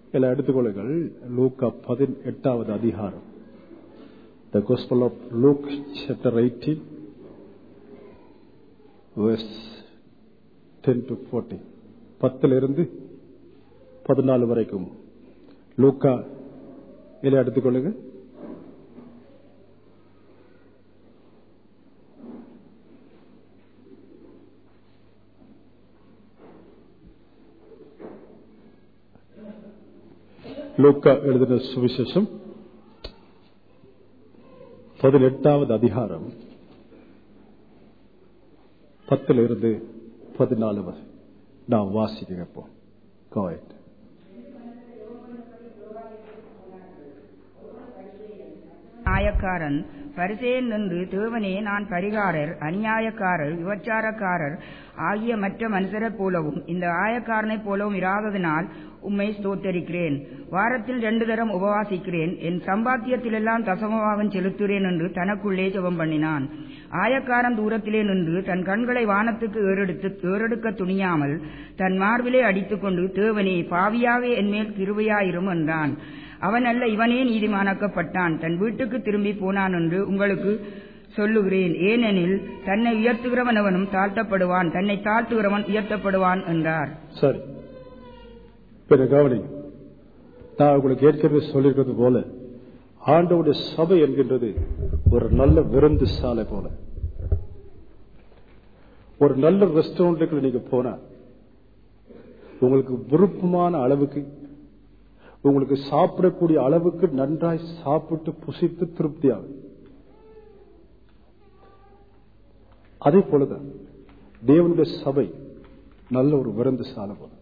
எல்லாம் எடுத்துக்கொள்ளுங்கள். லூக்கா 18வது அதிகாரம். The Gospel of Luke chapter 18 verse 10 to 14. 10 14 வரைக்கும் லூக்கா எல்லாம் எடுத்துக்கொள்ளுங்க. லூக்கா எழுதின சுவிசேஷம் 18வது அதிகாரம் 10 14 வரை நாம் வாசிக்க கேட்போம். Go ahead. நியாயக்காரன் பரிசேயன் நின்று, தேவனே, நான் பரிகாரர், அநியாயக்காரர், விபச்சாரக்காரர் ஆகிய மற்ற மனுஷரைப் போலவும் இந்த ஆயக்காரனைப் போலவும் இராததினால் உம்மை ஸ்தோத்தரிக்கிறேன். வாரத்தில் 2 தரம் உபவாசிக்கிறேன், என் சம்பாத்தியத்திலெல்லாம் தசமபாகம் செலுத்துகிறேன் என்று தனக்குள்ளே ஜெபம் பண்ணினான். ஆயக்காரன் தூரத்திலே நின்று தன் கண்களை வானத்துக்கு ஏறெடுக்க துணியாமல் தன் மார்பிலே அடித்துக்கொண்டு, தேவனே, பாவியாவே என்மேல் கிருபையாயிரும் என்றான். அவன் அல்ல, இவனே நீதிமானாக்கப்பட்டான், தன் வீட்டுக்கு திரும்பி போனான் என்று உங்களுக்கு சொல்லுகிறேன். ஏனெனில் தன்னை உயர்த்துகிறவன் அவனும் தாழ்த்தப்படுவான், தன்னை தாழ்த்துகிறவன் உயர்த்தப்படுவான் என்றார். சரி, கவனி. நான் உங்களுக்கு ஏற்கனவே சொல்லிருக்கிறது போல, ஆண்டவருடைய சபை என்கின்றது ஒரு நல்ல விருந்து சாலை போல. ஒரு நல்ல ரெஸ்டாரண்ட்டுக்கு நீங்க போனா உங்களுக்கு விருப்பமான அளவுக்கு, உங்களுக்கு சாப்பிடக்கூடிய அளவுக்கு நன்றாய் சாப்பிட்டு புசித்து திருப்தியாகும். அதே போலதான் தேவனுடைய சபை நல்ல ஒரு விருந்து சாலை போல.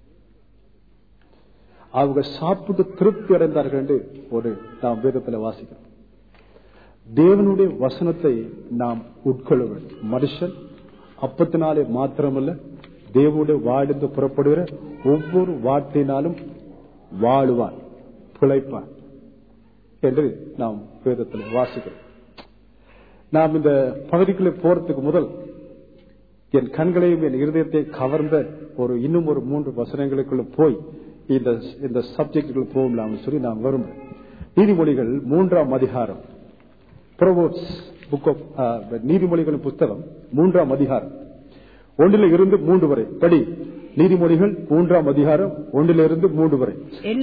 அவங்க சாப்பிட்டு திருப்தி அடைந்தார்கள் என்று ஒரு நாம் வேதத்தில் வாசிக்கிறோம். தேவனுடைய வசனத்தை நாம் உட்கொள்ள வேண்டும். மனுஷன் அப்பத்தினாலே மாத்திரமல்ல, தேவனுடைய வாயிலிருந்து புறப்படுகிற ஒவ்வொரு வார்த்தையினாலும் வாழுவான், பிழைப்பான் என்று நாம் வேதத்தில் வாசிக்கிறோம். நாம் இந்த பகுதிக்குள்ளே போறதுக்கு முதல் என் கண்களையும் என் இருதயத்தை கவர்ந்த இன்னும் ஒரு 3 வசனங்களுக்குள்ள போய் இந்த சப்ஜெக்டுகள் போகலாம் சொல்லி நாம் வரும். நீதிமொழிகள் 3ஆம் அதிகாரம், ப்ரோவர்ப்ஸ் புக் ஆஃப் நீதிமொழிகளின் புத்தகம் 3ஆம் அதிகாரம் 1 வரை படி. நீதிமொழிகள் 3ஆம் அதிகாரம் 1 வரை.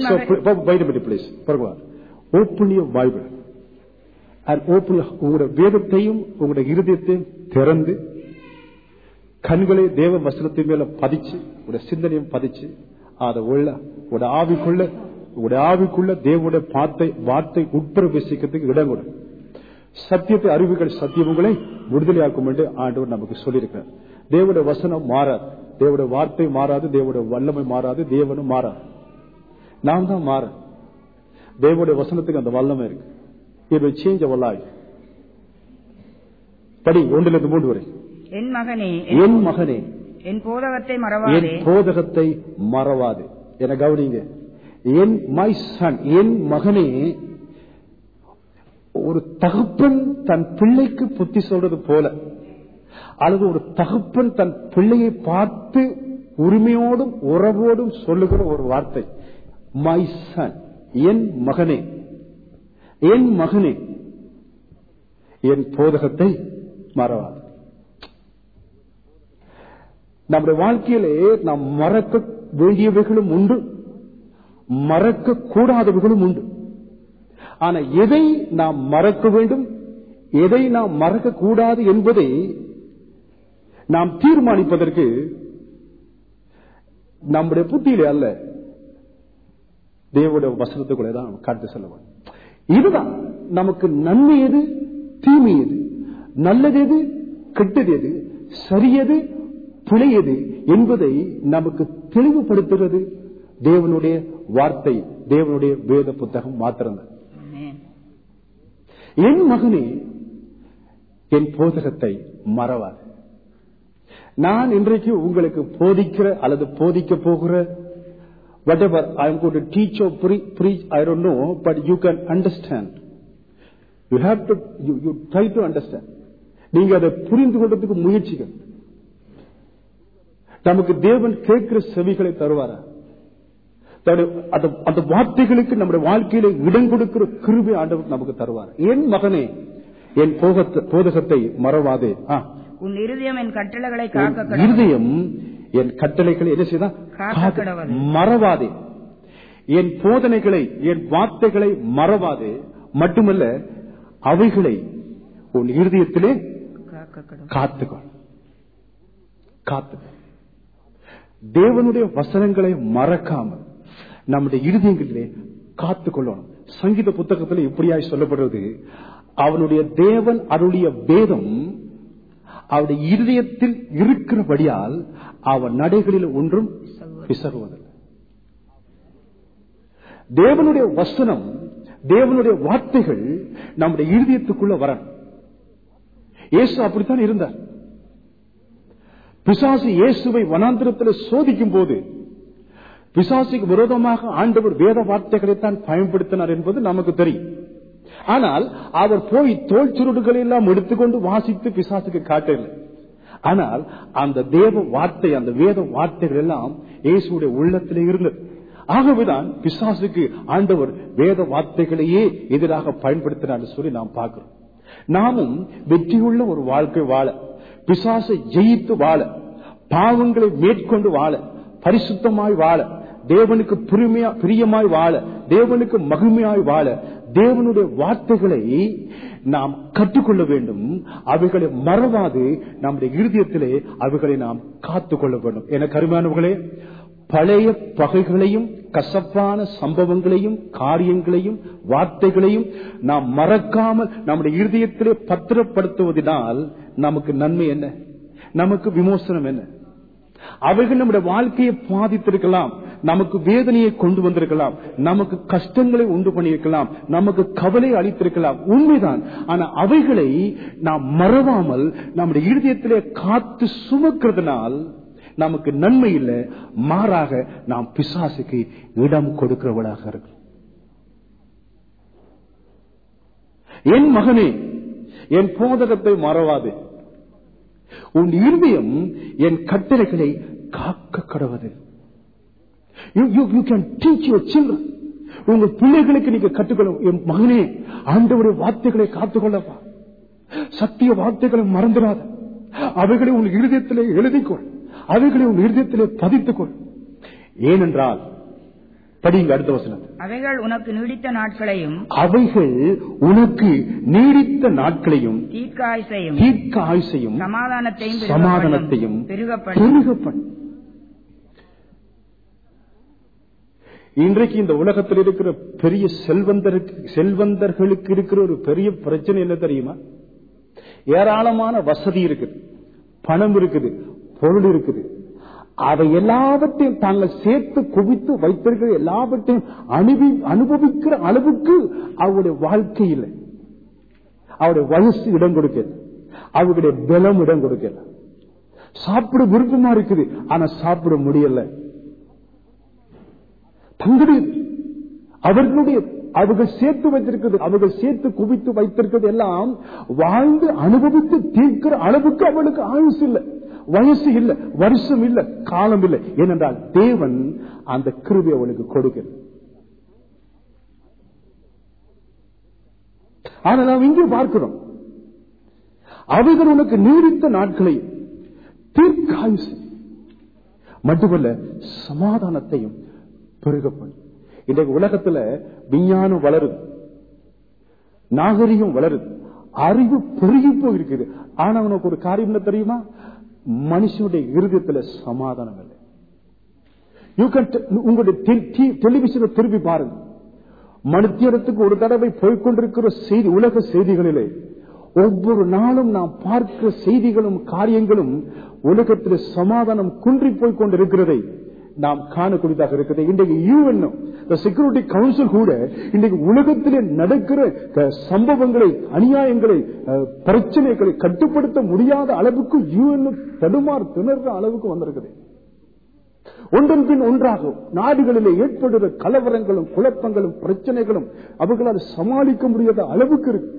Open your Bible and open உங்களுடைய வேதத்தையும் உங்களுடைய இருதயத்தையும் திறந்து கண்களை தேவ வசனத்தின் மேல பதிச்சு, உங்களுடைய சிந்தனையும் பதிச்சு, அதை உள்ள ஆவிக்குள்ள தேவனுடைய வார்த்தை உட்பிரவேசிக்கிறதுக்கு இடம் கொடு. சத்தியத்தை அறிவுகள் சத்தியம் உங்களை விடுதலையாக்கும் என்று ஆண்டவர் நமக்கு சொல்லியிருக்கிறார். தேவனுடைய வசனம் மாறாது, தேவனுடைய வார்த்தை மாறாது, தேவனுடைய வல்லமை மாறாது, தேவனும் மாறாது. நாம் தான் மாற. தேவனுடைய வசனத்துக்கு அந்த வல்லமை இருக்கு. It will change our life. படி 1 வரை. என் மகனே, என் போதகத்தை மறவாதே. என கவனிங்க. மை சன், என் மகனே. ஒரு தகப்பன் தன் பிள்ளைக்கு புத்தி சொல்றது போல, அல்லது ஒரு தகப்பன் தன் பிள்ளையை பார்த்து உரிமையோடும் உறவோடும் சொல்லுகிற ஒரு வார்த்தை, மை சன், என் மகனே, என் மகனே, என் போதகத்தை மறவாது. நம்முடைய வாழ்க்கையிலே நாம் மறக்க வேண்டியவைகளும் உண்டு, மறக்க கூடாதவைகளும் உண்டு. ஆனா எதை நாம் மறக்க வேண்டும், எதை நாம் மறக்க கூடாது என்பதை நாம் தீர்மானிப்பதற்கு நம்முடைய புத்தியிலே அல்ல, தேவனுடைய வசனத்துக்குள்ளே தான் காட்டு செல்லுவோம். இதுதான் நமக்கு நன்மை எது, தீமை எது, நல்லது எது, கெட்டது எது, சரியது, பிழையது என்பதை நமக்கு தெளிவுபடுத்துகிறது தேவனுடைய வார்த்தை, தேவனுடைய வேத புத்தகம் மாத்திரம்தான். என் மகனே, என் போதகத்தை மறவாது. நான் இன்றைக்கு உங்களுக்கு போதிக்கிற அல்லது போதிக்க போகிற whatever I am going to teach or preach, I don't know, but you can understand. You have to, you try to understand. நீங்க அதை புரிந்து கொள்றதுக்கு அந்த வார்த்தைகளுக்கு நம்முடைய வாழ்க்கையில இடம் கொடுக்கிற கிருபை ஆண்டவர் நமக்கு தருவார். என் மகனே, என் போதகத்தை மறவாதே. உன் இருதயம் என் கட்டளைகளை காக்க இருதயம் என் கட்டளைகளை என்ன செய்தா மறவாதே. என் போதனைகளை, என் வார்த்தைகளை மறவாதே. மட்டுமல்ல, அவைகளை உன் இருதயத்திலே காத்துக்கொள். தேவனுடைய வசனங்களை மறக்காமல் நம்முடைய இருதயங்களிலே காத்துக்கொள்ளணும். சங்கீத புத்தகத்தில் இப்படியாய் சொல்லப்படுறது, அவனுடைய தேவன் அருளிய வேதம் அவருடைய இருதயத்தில் இருக்கிறபடியால் அவன் நடைகளில் ஒன்றும் பிசகுவதில்லை. தேவனுடைய வசனம், தேவனுடைய வார்த்தைகள் நம்முடைய இருதயத்துக்குள்ள வரணும். இயேசு அப்படித்தான் இருந்தார். பிசாசு இயேசுவை வனாந்திரத்தில் சோதிக்கும் போது பிசாசுக்கு விரோதமாக ஆண்டவர் வேத வார்த்தைகளைத்தான் பயன்படுத்தினார் என்பது நமக்கு தெரியும். ஆனால் அவர் போய் தோல் சுருடுகளை எல்லாம் எடுத்துக்கொண்டு வாசித்து பிசாசுக்கு காட்டவில்லை. ஆனால் அந்த தேவ வார்த்தை, அந்த வேத வார்த்தைகள் எல்லாம் இயேசுடைய உள்ளத்திலே இருந்தது. ஆகவேதான் பிசாசுக்கு ஆண்டவர் வேத வார்த்தைகளையே எதிராக பயன்படுத்தினார் சொல்லி நாம் பார்க்கிறோம். நாமும் வெற்றியுள்ள ஒரு வாழ்க்கை வாழ, பிசாசை ஜெயித்து வாழ, பாவங்களை மேற்கொண்டு வாழ, பரிசுத்தமாய் வாழ, தேவனுக்கு பிரியமாய் வாழ, தேவனுக்கு மகிமையாய் வாழ தேவனுடைய வார்த்தைகளை நாம் கற்றுக்கொள்ள வேண்டும். அவைகளை மறவாது நம்முடைய இருதயத்திலே அவைகளை நாம் காத்துக்கொள்ள வேண்டும். என கருமையானவர்களே, பழைய பகைகளையும் கசப்பான சம்பவங்களையும் காரியங்களையும் வார்த்தைகளையும் நாம் மறக்காமல் நம்முடைய இருதயத்திலே பத்திரப்படுத்துவதனால் நமக்கு நன்மை என்ன? நமக்கு விமோசனம் என்ன? அவைகள் நம்முடைய வாழ்க்கையை பாதித்திருக்கலாம், நமக்கு வேதனையை கொண்டு வந்திருக்கலாம், நமக்கு கஷ்டங்களை உண்டு பண்ணியிருக்கலாம், நமக்கு கவலை அளித்திருக்கலாம், உண்மைதான். ஆனா அவைகளை நாம் மறவாமல் நம்முடைய இருதயத்திலே காத்து சுமக்கிறதுனால் நமக்கு நன்மை இல்லை, மாறாக நாம் பிசாசுக்கு இடம் கொடுக்கிறவளாக இருக்கிறோம். என் மகனே, என் போதகத்தை மறவாதே. உன் இருதயம் என் கட்டளைகளை காக்க கடவது. You can teach your children. உங்கள் பிள்ளைகளுக்கு நீங்க கற்றுக்கொள்ள, என் மகனே ஆண்டவருடைய வார்த்தைகளை காத்துக்கொள்ளப்பா, சத்திய வார்த்தைகளை மறந்துடாத, அவைகளை உன் இருதயத்திலே எழுதிக்கொள், அவைகளை உன் இருதயத்திலே பதித்துக்கொள். ஏனென்றால் படிங்க அடுத்த வசனம். அவைகள் உனக்கு நீடித்த நாட்களையும், அவைகள் உனக்கு நீடித்த நாட்களையும், தீர்க்க ஆயுசையும் சமாதானத்தையும் பெருகப்படும். இன்றைக்கு இந்த உலகத்தில் இருக்கிற பெரிய செல்வந்தர்களுக்கு இருக்கிற ஒரு பெரிய பிரச்சனை என்ன தெரியுமா? ஏராளமான வசதி இருக்குது, பணம் இருக்குது, பொருள் இருக்குது. அதை எல்லாவற்றையும் தாங்கள் சேர்த்து குவித்து வைத்திருக்கிற எல்லாவற்றையும் அனுபவிக்கிற அளவுக்கு அவருடைய வாழ்க்கை இல்லை. அவருடைய வயசு இடம் கொடுக்கல, அவருடைய பலம் இடம் கொடுக்கல. சாப்பிட விருப்பமா இருக்குது, ஆனா சாப்பிட முடியல. தங்களுடைய அவர்கள் சேர்த்து வைத்திருக்கிறது, அவர்கள் சேர்த்து குவித்து வைத்திருக்கிறது எல்லாம் வாழ்ந்து அனுபவித்து தீர்க்கிற அளவுக்கு அவளுக்கு ஆயுசு இல்லை, வயசு இல்லை, வருஷம் இல்லை, காலம் இல்லை. ஏனென்றால் தேவன் அந்த கிருபை அவளுக்கு கொடுக்கிறது. ஆனால் நாம் இங்கே பார்க்கிறோம், அவைகள் உனக்கு நீடித்த நாட்களையும் தீர்க்க ஆயுசு மட்டுமல்ல சமாதானத்தையும் பெருகப்படும். இன்றைக்கு உலகத்துல விஞ்ஞானம் வளருது, நாகரிகம் வளருது, அறிவு பெருகி போயிருக்குது. ஆனா உனக்கு ஒரு காரியம் என்ன தெரியுமா? மனுஷனுடைய இருதயத்துல சமாதானம் இல்லை. உங்களுடைய டெலிவிஷனை திருப்பி பாருங்க, மணித்தியாலத்துக்கு ஒரு தடவை போய்கொண்டிருக்கிற செய்தி, உலக செய்திகளிலே ஒவ்வொரு நாளும் நாம் பார்க்கிற செய்திகளும் காரியங்களும் உலகத்தில் சமாதானம் குன்றி போய்கொண்டிருக்கிறதை நாம் காணக்கூடியதாக இருக்கிறது. இன்றைக்கு UN, செக்யூரிட்டி கவுன்சில் கூட இன்றைக்கு உலகத்திலே நடக்கிற சம்பவங்களை, அநியாயங்களை, பிரச்சனைகளை கட்டுப்படுத்த முடியாத அளவுக்கு UN திணற அளவுக்கு வந்திருக்குது. ஒன்றன் பின் ஒன்றாக நாடுகளிலே ஏற்படுகிற கலவரங்களும் குழப்பங்களும் பிரச்சனைகளும் அவர்களால் சமாளிக்க முடியாத அளவுக்கு இருக்கு.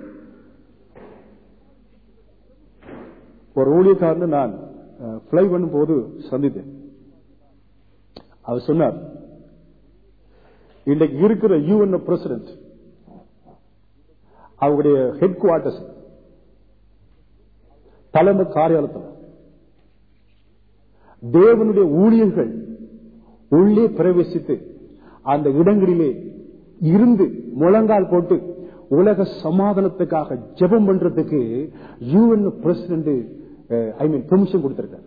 ஒரு ஊழியக்காரன் நான் பிளை பண்ணும் போது சந்தித்தேன். அவர் சொன்னார், இன்றைக்கு இருக்கிற UN பிரசிடென்ட் அவருடைய ஹெட் குவார்டர்ஸ் தலைமை காரியாலயத்தில் தேவனுடைய ஊழியர்கள் உள்ளே பிரவேசித்து அந்த இடங்களிலே இருந்து முழங்கால் போட்டு உலக சமாதானத்துக்காக ஜெபம் பண்றதுக்கு UN பிரசிடென்ட் பெர்மிஷன் கொடுத்திருக்கார்.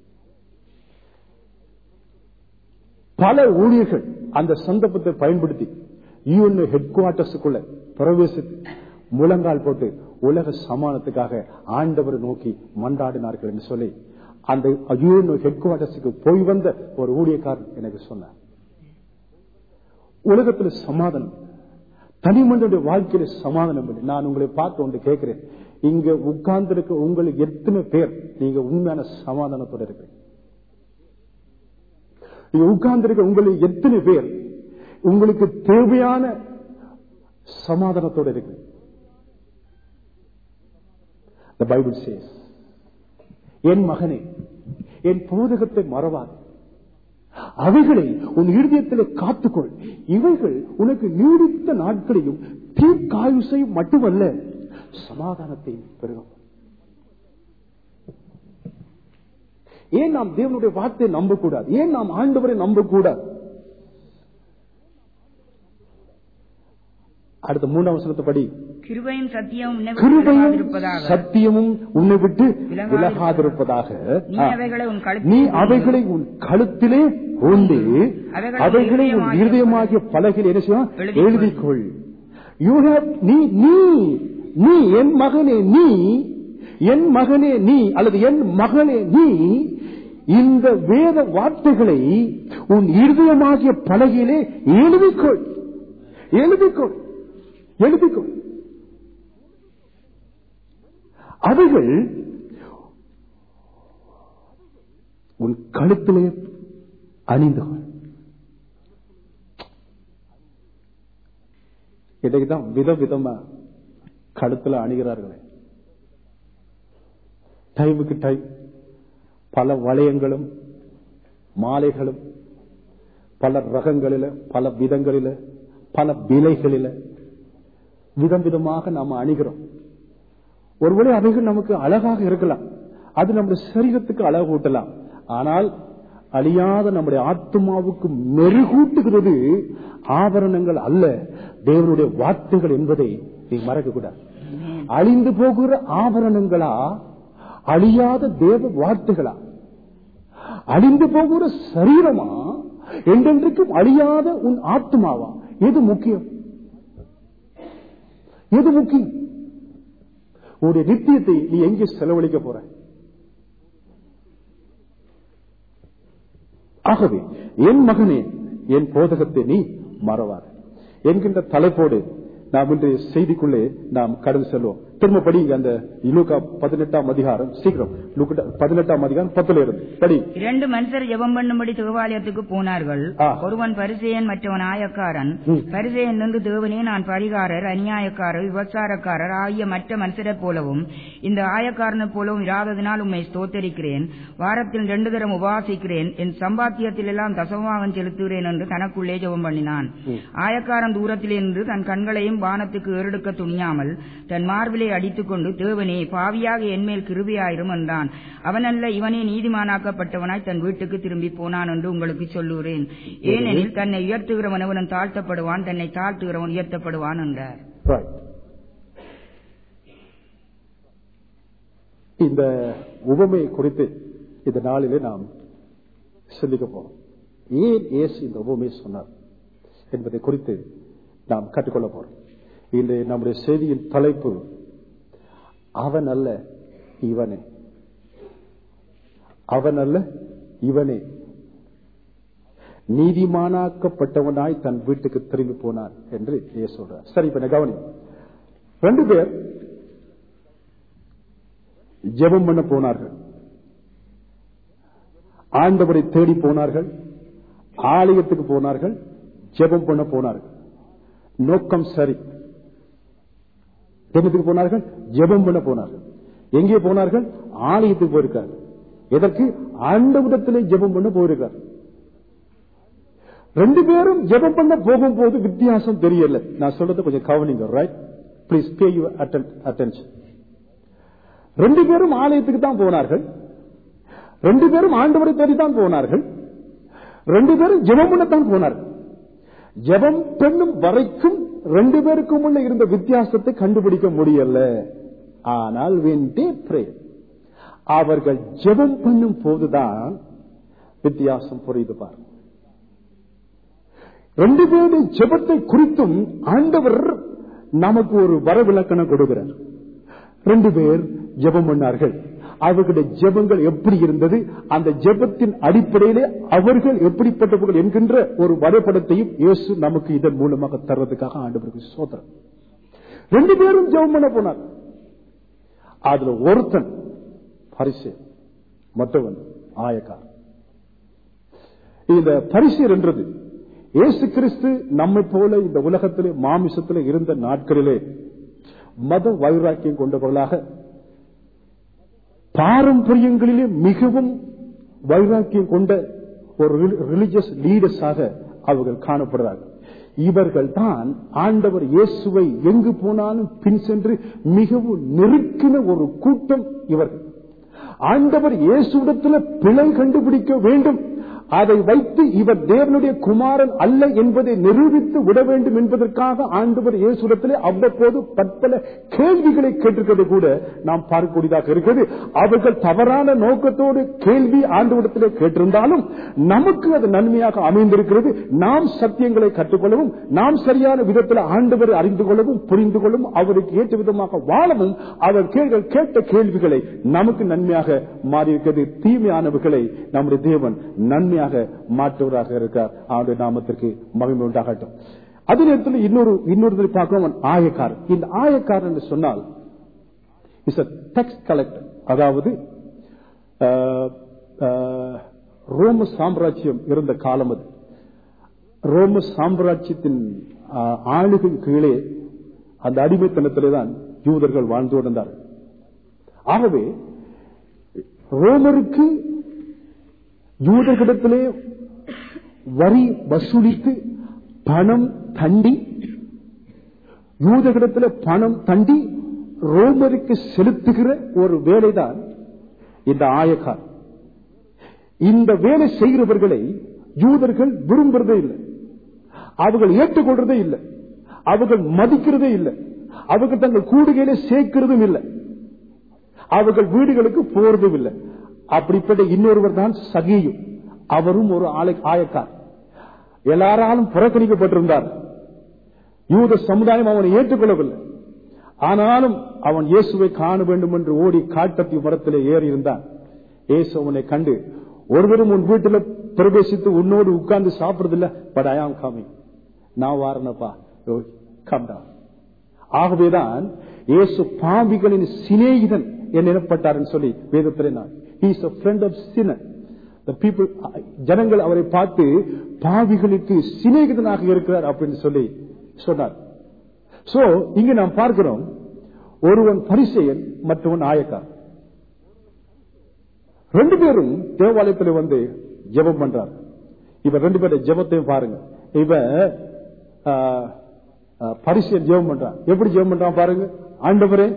பல ஊழியர்கள் அந்த சந்தர்ப்பத்தை பயன்படுத்தி UN ஹெட் குவார்டர்ஸுக்குள்ள பிரவேசித்து முழங்கால் போட்டு உலக சமாதானத்துக்காக ஆண்டவரை நோக்கி மன்றாடினார்கள் என்று சொல்லி அந்த UN ஹெட் குவார்டர்ஸுக்கு போய் வந்த ஒரு ஊழியக்காரன் எனக்கு சொன்னார். உலகத்தில் சமாதானம், தனிமனிதனுடைய வாழ்க்கையில சமாதானம் இல்லை. நான் உங்களை பார்த்து ஒன்று கேட்கிறேன், இங்க உட்கார்ந்து இருக்க உங்களுக்கு எத்தனை பேர் நீங்க உண்மையான சமாதானத்தோட இருக்கு? நீங்க உட்கார்ந்து இருக்க உங்களுக்கு எத்தனை பேர் உங்களுக்கு தேவையான சமாதானத்தோட இருக்கு? The Bible says, என் மகனே, என் போதகத்தை மறவாது, அவைகளை உன் இருதயத்திலே காத்துக்கொள், இவைகள் உனக்கு நீடித்த நாட்களையும் தீர்க்காயுசையும் மட்டுமல்ல சமாதானத்தையும் பெறும். ஏன் நாம் தேவனுடைய வார்த்தையை நம்பக்கூடாது? ஏன் நாம் ஆண்டவரை நம்பக்கூடாது? அடுத்த 3ஆம் வசனத்தைப்படி, கிருபையும் சத்தியமும் உன்னை விட்டு விலகாதிருப்பதாக நீ அவைகளை உன் கழுத்திலே ஊன்றி அவைகளை உன் இருதயமாகிய பலகையில் என்ன செய்ய எழுதிக்கொள். நீ என் மகனே, நீ என் மகனே, நீ அல்லது என் மகனே, நீ இந்த வேத வார்த்தைகளை உன் இருதயமாகிய பலகையிலே எழுதிக்கொள், எழுதிக்கொள், எழுதிக்கொள். அவைகள் உன் கழுத்திலே அணிந்துகள். இன்றைக்குதான் விதவிதமா கழுத்துல அணிகிறார்களே, டைமுக்கு டைம் பல வளையங்களும் மாலைகளும் பல ரகங்களில பல விதங்களில பல விலைகளில விதம் விதமாக நாம அணிகிறோம். ஒருவேளை அவைகள் நமக்கு அழகாக இருக்கலாம், அது நம்முடைய சரீரத்துக்கு அழகு ஊட்டலாம். ஆனால் அழியாத நம்முடைய ஆத்மாவுக்கு மெருகூட்டுகிறது ஆபரணங்கள் அல்ல, தேவனுடைய வார்த்தைகள் என்பதை நீ மறக்க கூடாது. அழிந்து போகிற ஆபரணங்களா, அழியாத தேவ வார்த்தைகளா? அழிந்து போகிற சரீரமா, என்றென்றைக்கும் அழியாத உன் ஆத்மாவா? எது முக்கியம்? எது முக்கியம்? உன்னுடைய நித்தியத்தை நீ எங்கே செலவழிக்க போற? ஆகவே என் மகனே, என் போதகத்தை நீ மறவார் என்கின்ற தலைப்போடு நாம் இன்றைய செய்திக்குள்ளே நாம் கடந்து செல்வோம். திரும்ப படி அந்த லூக்கா 18ஆம் அதிகாரம், சீக்கிரம் 18ஆம் அதிகாரம் 10ல இருந்து படி. 2 மனுஷர் ஜெபம் பண்ணும்படி தேவாலயத்துக்கு போனார்கள். ஒருவன் பரிசேயன், மற்றவன் ஆயக்காரன். பரிசேயன் நின்று, தேவனே, நான் பரிகாரர், அநியாயக்காரர், விபச்சாரக்காரர் ஆகிய மற்ற மனுஷரை போலவும் இந்த ஆயக்காரனை போலவும் இராததினால் உம்மை ஸ்தோத்தரிக்கிறேன். வாரத்தில் 2 தரம் உபவாசிக்கிறேன். என் சம்பாத்தியத்தில் எல்லாம் தசமபாகம் செலுத்துகிறேன் என்று தனக்குள்ளே ஜெபம் பண்ணினான். ஆயக்காரன் தூரத்திலே நின்று தன் கண்களையும் வானத்துக்கு ஏறெடுக்க துணியாமல் தன் மார்பிலே அடித்துக் கொண்டு, தேவனே, பாவியாக என்மேல் கிருபையாயிரும் என்றான். அவனல்ல, இவனே நீதிமானாக்கப்பட்டவனாய் தன் வீட்டுக்கு திரும்பி போனான் என்று உங்களுக்கு சொல்லுகிறேன். ஏனெனில் தன்னை உயர்த்துகிறவன் அவன் தாழ்த்தப்படுவான், தன்னை தாழ்த்துகிறவன் உயர்த்தப்படுவான் என்றார். இந்த உவமை குறித்து இந்த நாளிலே நாம் சிந்திக்க போறோம். ஏன் இயேசு இந்த உவமை சொன்னார் என்பதை குறித்து நாம் கற்றுக்கொள்ள போறோம். இந்த நம்முடைய செய்தியின் தலைப்பு, அவன் அல்ல இவனே, அவன் அல்ல இவனே நீதிமானாக்கப்பட்டவனாய் தன் வீட்டுக்கு திரும்பி போனான் என்று இயேசு சொல்றார். சரி, இப்ப கவனி. 2 பேர் ஜெபம் பண்ண போனார்கள், ஆண்டவரை தேடி போனார்கள், ஆலயத்துக்கு போனார்கள், ஜெபம் பண்ண போனார்கள். நோக்கம் சரி. என்னத்துக்கு போனார்கள்? ஜெபம் பண்ண போனார்கள். எங்கே போனார்கள்? ஆலயத்துக்கு போயிருக்கார்கள். எதற்கு? ஆண்டவரிடத்திலே ஜெபம் பண்ண போயிருக்கார். ரெண்டு பேரும் ஜெபம் பண்ண போகும்போது வித்தியாசம் தெரியல. நான் சொல்றது கொஞ்சம் கவனிங்க. Right, please pay your attention. ரெண்டு பேரும் ஆலயத்துக்கு தான் போனார்கள். ரெண்டு பேரும் ஆண்டவரை தேடி தான் போனார்கள். ரெண்டு பேரும் ஜெபம் பண்ணத்தான் போனார்கள். ஜெபம் பண்ணும் வரைக்கும் ரெண்டு பேருக்கும் உள்ள இருந்த வித்தியாசத்தை கண்டுபிடிக்க முடியல. ஆனால் when they pray, அவர்கள் ஜெபம் பண்ணும் போதுதான் வித்தியாசம் புரியுது பாரு. ரெண்டு பேருடைய ஜெபத்தை குறித்தும் ஆண்டவர் நமக்கு ஒரு வரவிலக்கணம் கொடுக்கிறார். ரெண்டு பேர் ஜெபம் பண்ணார்கள். அவர்களுடைய ஜெபங்கள் எப்படி இருந்தது, அந்த ஜெபத்தின் அடிப்படையிலே அவர்கள் எப்படிப்பட்டவர்கள் என்கின்ற ஒரு வரைபடத்தையும் இயேசு நமக்கு இதன் மூலமாக தர்றதுக்காக ஆண்டவருக்கு ஸ்தோத்திரம். ரெண்டு பேரும் ஜெபம் பண்ண போனார். அதுல ஒருத்தன் பரிசேயன், மற்றவன் ஆயக்காரன். இந்த பரிசேயர் என்றது இயேசு கிறிஸ்து நம்மை போல இந்த உலகத்திலே மாமிசத்திலே இருந்த நாட்களிலே மத வைராக்கியம் கொண்டவர்களாக, பாரம்பரியங்களிலே மிகவும் வைராக்கியம் கொண்ட ஒரு ரிலிஜியஸ் லீடர்ஸாக அவர்கள் காணப்படுறார்கள். இவர்கள் தான் ஆண்டவர் இயேசுவை எங்கு போனாலும் பின் சென்று மிகவும் நெருக்கின ஒரு கூட்டம் இவர்கள். ஆண்டவர் இயேசுவிடத்தில் பிழை கண்டுபிடிக்க வேண்டும், அதை வைத்து இவர் தேவனுடைய குமாரன் அல்ல என்பதை நிரூபித்து விட வேண்டும் என்பதற்காக ஆண்டவர் இயேசுவிடத்திலே அவ்வப்போது பற்பல கேள்விகளை கேட்டிருக்கிறது கூட நாம் பார்க்கக்கூடியதாக இருக்கிறது. அவர்கள் தவறான நோக்கத்தோடு கேள்வி ஆண்டவரிடத்திலே கேட்டிருந்தாலும் நமக்கு அது நன்மையாக அமைந்திருக்கிறது. நாம் சத்தியங்களை கற்றுக்கொள்ளவும், நாம் சரியான விதத்தில் ஆண்டவரை அறிந்து கொள்ளவும், புரிந்து கொள்ளவும், அவருக்கு ஏற்ற விதமாக வாழவும் அவர் கேட்ட கேள்விகளை நமக்கு நன்மையாக மாறியிருக்கிறது. தீமையானவர்களை நம்முடைய தேவன் நன்மையாக மாற்றுவராக இருக்கிறார். அவருடைய நாமத்திற்கு மகிமை உண்டாகட்டும். அதே நேரத்தில் இன்னொரு பார்க்கிறோம், ஆயக்காரன். இந்த ஆயக்காரன் என்று சொன்னால் இஸ் a tax collector. அதாவது ரோம சாம்ராஜ்யம் இருந்த காலம் அது. ரோம சாம்ராஜ்யத்தின் ஆளுகை கீழே அந்த அடிமைத்தனத்திலே தான் யூதர்கள் வாழ்ந்து வந்தார்கள். ஆகவே ரோமருக்கு யூதர்களிடத்திலே வரி வசூலித்து பணம் தண்டி, யூதர்களிடத்திலே பணம் தண்டி ரோமருக்கு செலுத்துகிற ஒரு வேலைதான் இந்த ஆயக்கார். இந்த வேலை செய்கிறவர்களை யூதர்கள் விரும்புறதே இல்லை, அவர்கள் ஏற்றுக்கொள்றதே இல்லை, அவர்கள் மதிக்கிறதே இல்லை, அவர்கள் தங்கள் கூடுகையிலே சேர்க்கிறதும் இல்லை, அவர்கள் வீடுகளுக்கு போறதும் இல்லை. அப்படிப்பட்ட இன்னொருவர் தான் சகீயும். அவரும் ஒரு ஆயக்கார். எல்லாராலும் புறக்கணிக்கப்பட்டிருந்தார். யூத சமுதாயம் அவனை ஏற்றுக்கொள்ளவில்லை. ஆனாலும் அவன் இயேசுவை காண வேண்டும் என்று ஓடி காட்டத்தி மரத்திலே ஏறி இருந்தான். இயேசு அவனை கண்டு, ஒருவரும் உன் வீட்டில் பிரவேசித்து உன்னோடு உட்கார்ந்து சாப்பிடுறதில்லை, பட் ஐ ஆம் கமிங், நான் வாரணப்பா, கம் டவுன். ஆகவேதான் இயேசு பாவிகளின் சிநேகிதன் எனப்பட்டார் சொல்லி வேதத்திலே நான் he is a friend of sinner. The people, ஜனங்கள் அவரை பார்த்து பாவிகளுக்கு சிநேகிதனாக இருக்கிறார் அப்படின்னு சொல்லி சொன்னார். சோ இங்க நாம் பார்க்கிறோம், ஒருவன் பரிசேயன், மற்றவன் ஆயக்கார். ரெண்டு பேரும் தேவாலயத்தில் வந்து ஜெபம் பண்றார். இவ ரெண்டு பேருடைய ஜெபத்தையும் பாருங்க. இவ பரிசேயன் ஜெபம் பண்றான். எப்படி ஜெபம் பண்றான் பாருங்க. ஆண்டவரே,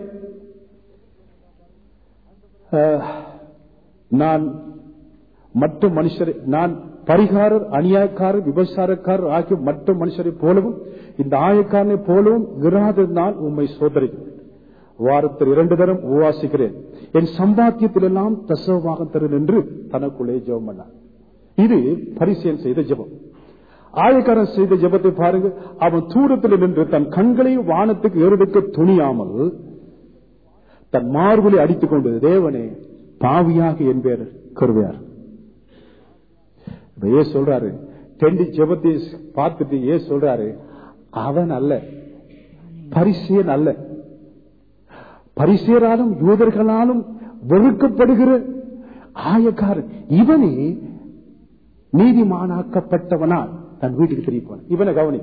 நான் மற்ற மனுஷரை, நான் பரிகாரர், அநியாயக்காரர், விபச்சாரக்காரர் ஆகிய மற்ற மனுஷரை போலவும் இந்த ஆயக்காரனை போலவும் இராதனால் உம்மை சோதரிக்கிறேன். வாரத்தில் 2 தரம் உபவாசிக்கிறேன். என் சம்பாத்தியத்தில் எல்லாம் தசமமாக தரும் என்று தனக்குள்ளே ஜெபம் பண்ணார். இது பரிசேயன் செய்த ஜெபம். ஆயக்காரன் செய்த ஜெபத்தை பாருங்க. அவன் தூரத்தில் நின்று தன் கண்களை வானத்துக்கு ஏறெடுக்க துணியாமல் தன் மார்புலை அடித்துக் கொண்டு, தேவனே பாவியாக என் பேர் கருவையார். ஏன் சொல்றாரு, தெண்டி ஜெபத்தை பார்த்துட்டு ஏன் சொல்றாரு, அவன் அல்ல, பரிசேயன் அல்ல, பரிசேயராலும் யூதர்களாலும் வெறுக்கப்படுகிற ஆயக்காரன் இவனே நீதிமானாக்கப்பட்டவனால் தன் வீட்டுக்கு திரும்பி. இவனை கவனி.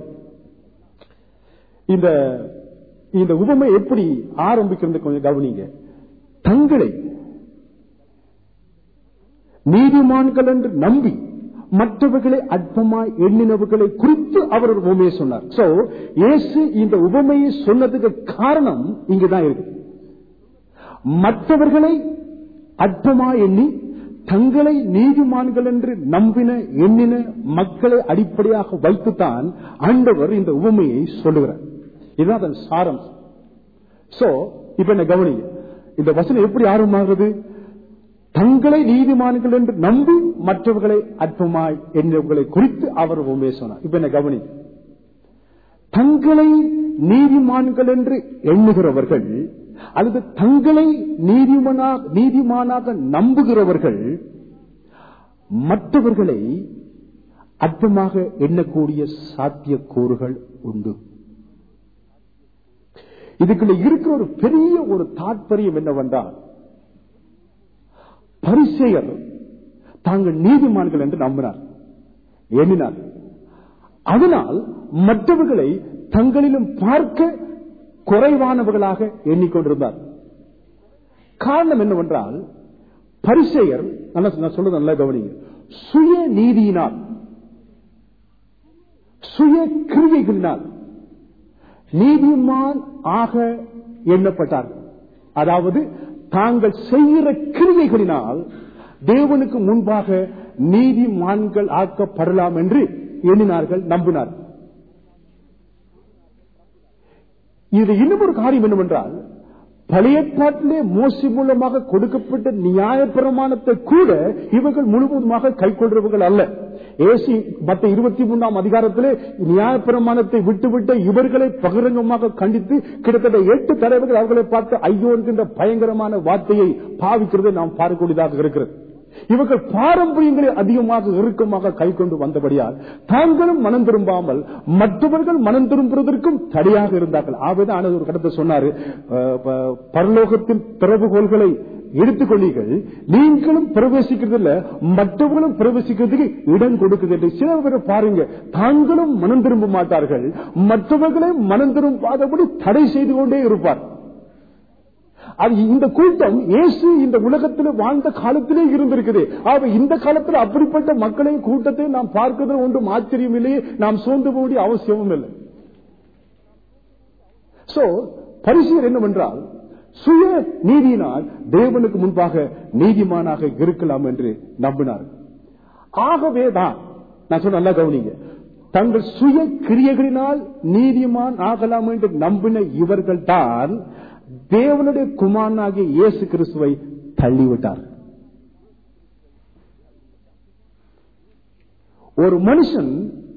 இந்த உவமை எப்படி ஆரம்பிக்கிறது கொஞ்சம் கவனிங்க. தங்களை நீதிமான்கள் என்று நம்பி மற்றவர்களை அற்பமாய் எண்ணினவர்களை குறித்து அவர் ஒரு உவமையை சொன்னார். சோ இயேசு இந்த உவமையை சொன்னதுக்கு காரணம் இங்குதான் இருக்கு. மற்றவர்களை அற்பமாய் எண்ணி தங்களை நீதிமான்கள் என்று எண்ணின மக்களை அடிப்படையாக வைத்துத்தான் ஆண்டவர் இந்த உவமையை சொல்லுகிறார். இதுதான் அதன் சாரம். சோ இப்ப என்ன கவனிங்க, இந்த வசனம் எப்படி ஆரம்பமாகிறது? தங்களை நீதிமான்கள் என்று நம்பி மற்றவர்களை அற்பமாய் எண்ணவர்களை குறித்து அவர் உவமையை சொன்னார். இப்ப என்ன கவனிங்க, தங்களை நீதிமான்கள் என்று எண்ணுகிறவர்கள் அல்லது தங்களை நீதிமானாக நம்புகிறவர்கள் மற்றவர்களை அற்பமாக எண்ணக்கூடிய சாத்தியக்கூறுகள் உண்டு. இதுக்குள்ள இருக்கிற ஒரு பெரிய ஒரு தாற்பயம் என்னவென்றால், பரிசேயர் தாங்கள் நீதிமான்கள் என்று நம்பினார், எண்ணினார். அதனால் மற்றவர்களை தங்களிலும் பார்க்க குறைவானவர்களாக எண்ணிக்கொண்டிருந்தார். காரணம் என்னவென்றால், பரிசேயர் நான் சொல்றது நல்லா கவனிங்க, சுய நீதியினால் சுய கிரியைகளினால் நீதிமான் ஆக எண்ணப்பட்டார்கள். அதாவது தாங்கள் செய்கிற கிரியைகளினால் தேவனுக்கு முன்பாக நீதிமான்கள் ஆக்கப்படலாம் என்று எண்ணினார்கள், நம்பினார்கள். இது இன்னும் ஒரு காரியம் என்னவென்றால், பழைய ஏற்பாட்டிலே மோசே மூலமாக கொடுக்கப்பட்ட நியாயப்பிரமாணத்தை கூட இவர்கள் முழுவதுமாக கைக்கொள்றவர்கள் அல்ல. ஏசி மத்த 23ஆம் அதிகாரத்திலே நியாயப்பிரமாணத்தை விட்டுவிட்ட இவர்களை பகிரங்கமாக கண்டித்து கிட்டத்தட்ட 8 தலைவர்கள் அவர்களை பார்த்து ஐயோ என்கின்ற பயங்கரமான வார்த்தையை பாவிக்கிறதை நாம் பார்க்கக்கூடியதாக இருக்கிறது. இவர்கள் பாரம்பரியங்களை அதிகமாக இறுக்கமாக கை கொண்டு வந்தபடியால் தாங்களும் மனம் திரும்பாமல் மற்றவர்கள் மனம் திரும்புவதற்கும் தடையாக இருந்தார்கள். ஆகவேதான் ஒரு கடத்தை சொன்னாரு, பரலோகத்தின் திறவுகோள்களை எடுத்துக்கொள்ளீர்கள், நீங்களும் பிரவேசிக்கிறதில்ல மற்றவர்களும் பிரவேசிக்கிறதுக்கு இடம் கொடுக்குது. சில பேரை பாருங்க, தாங்களும் மனம் திரும்ப மாட்டார்கள், மற்றவர்களை மனம் திரும்பாதபடி தடை செய்து கொண்டே இருப்பார். இந்த கூட்டம் இயேசு இந்த உலகத்தில் வாழ்ந்த காலத்திலே இருந்திருக்குது. இந்த காலத்தில் அப்படிப்பட்ட மக்களின் கூட்டத்தை நாம் பார்க்கிறது ஒன்றும் ஆச்சரியம் இல்லையே, நாம் சோர்ந்து போக அவசியமும் இல்லை. சோ பரிசேயர் என்னவென்றால், சுய நீதியினால் தேவனுக்கு முன்பாக நீதிமானாக இருக்கலாம் என்று நம்பினார். ஆகவேதான் நான் சொல்ல நல்லா கவனிங்க, தங்கள் சுய கிரியைகளினால் நீதிமான் ஆகலாம் என்று நம்பின இவர்கள் தான் தேவனுடைய குமாரனாகிய இயேசு கிறிஸ்துவை தள்ளிவிட்டார். ஒரு மனுஷன்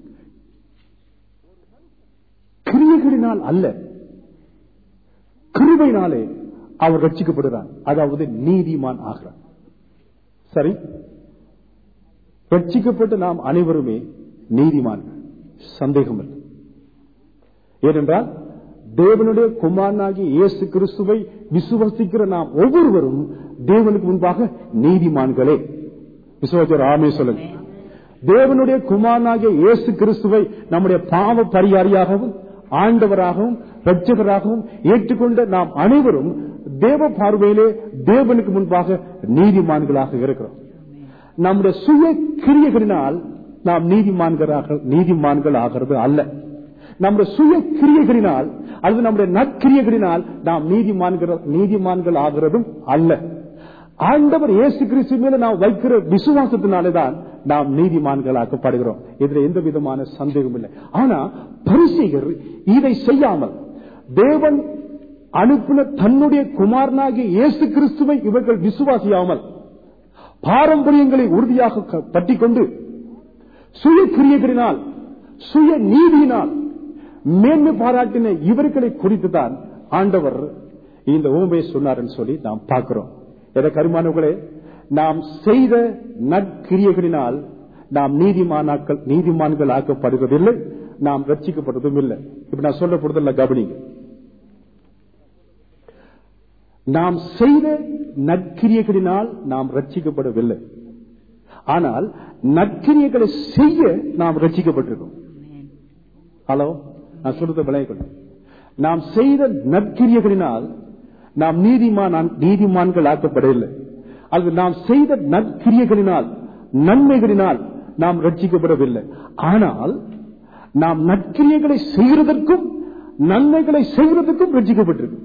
கிரியைகளினால் அல்ல, கிருபையினாலே அவர் ரட்சிக்கப்படுகிறான், அதாவது நீதிமான் ஆகிறான். சரி, ரட்சிக்கப்பட்ட நாம் அனைவருமே நீதிமான்கள், சந்தேகம் இல்லை. ஏனென்றால் தேவனுடைய குமாரனாகிய இயேசு கிறிஸ்துவை விசுவாசிக்கிற நாம் ஒவ்வொருவரும் தேவனுக்கு முன்பாக நீதிமான்களே. விசுவாசர் ஆமே சொல்லுங்க. தேவனுடைய குமாரனாகிய இயேசு கிறிஸ்துவை நம்முடைய பாவ பரிகாரியாகவும் ஆண்டவராகவும் இரட்சகராகவும் ஏற்றுக்கொண்ட நாம் அனைவரும் தேவ பார்வையிலே தேவனுக்கு முன்பாக நீதிமான்களாக இருக்கிறோம். நம்முடைய சுய கிரியைகளினால் நாம் நீதிமான்கள் ஆகிறது அல்ல. நம்முடைய சுய கிரியைகளினால் அல்லது நம்முடைய நற்கிரியைகளினால் நாம் நீதிமான்கள் ஆகிறதும் அல்ல. ஆண்டவர் இயேசு கிறிஸ்து மேல நாம் வைக்கிற விசுவாசத்தினால்தான் நாம் நீதிமான்களாக்கப்படுகிறோம். இதுல எந்த விதமான சந்தேகம் இல்லை. ஆனா பரிசேயர் இதை செய்யாமல் தேவன் அனுப்பின தன்னுடைய குமாரனாகிய இயேசு கிறிஸ்துவை இவர்கள் விசுவாசியாமல் பாரம்பரியங்களை உறுதியாக பற்றிக்கொண்டு சுய கிரியைகளினால் சுய நீதியினால் மேன்மை பாராட்டின இவர்களை குறித்துதான் ஆண்டவர் இந்த உவமையை சொன்னார் என்று சொல்லி நாம் பார்க்கிறோம். எனக்கு அருமையானவர்களே, நாம் செய்த நற்கிரியைகளினால் நாம் நீதிமான்கள் ஆக்கப்படுவதில்லை, நாம் ரட்சிக்கப்படுவதும் இல்லை. இப்ப நான் சொல்ல போறதில்ல, கவனிங்க. நாம் செய்த நற்கிரியைகளினால் நாம் ரட்சிக்கப்படவில்லை, ஆனால் நற்கிரியைகளை செய்ய நாம் ரட்சிக்கப்பட்டிருக்கோம். ஹலோ, நான் சொல்றதை விளையாடணும். நாம் செய்த நற்கிரியைகளினால் நாம் நீதிமான்கள் ஆக்கப்படவில்லை. அது நாம் செய்த நற்கிரியைகளினால் நன்மைகளினால் நாம் ரட்சிக்கப்படவில்லை. ஆனால் நாம் நற்கிரியைகளை செய்கிறதற்கும் நன்மைகளை செய்கிறதற்கும் ரட்சிக்கப்பட்டிருக்கு.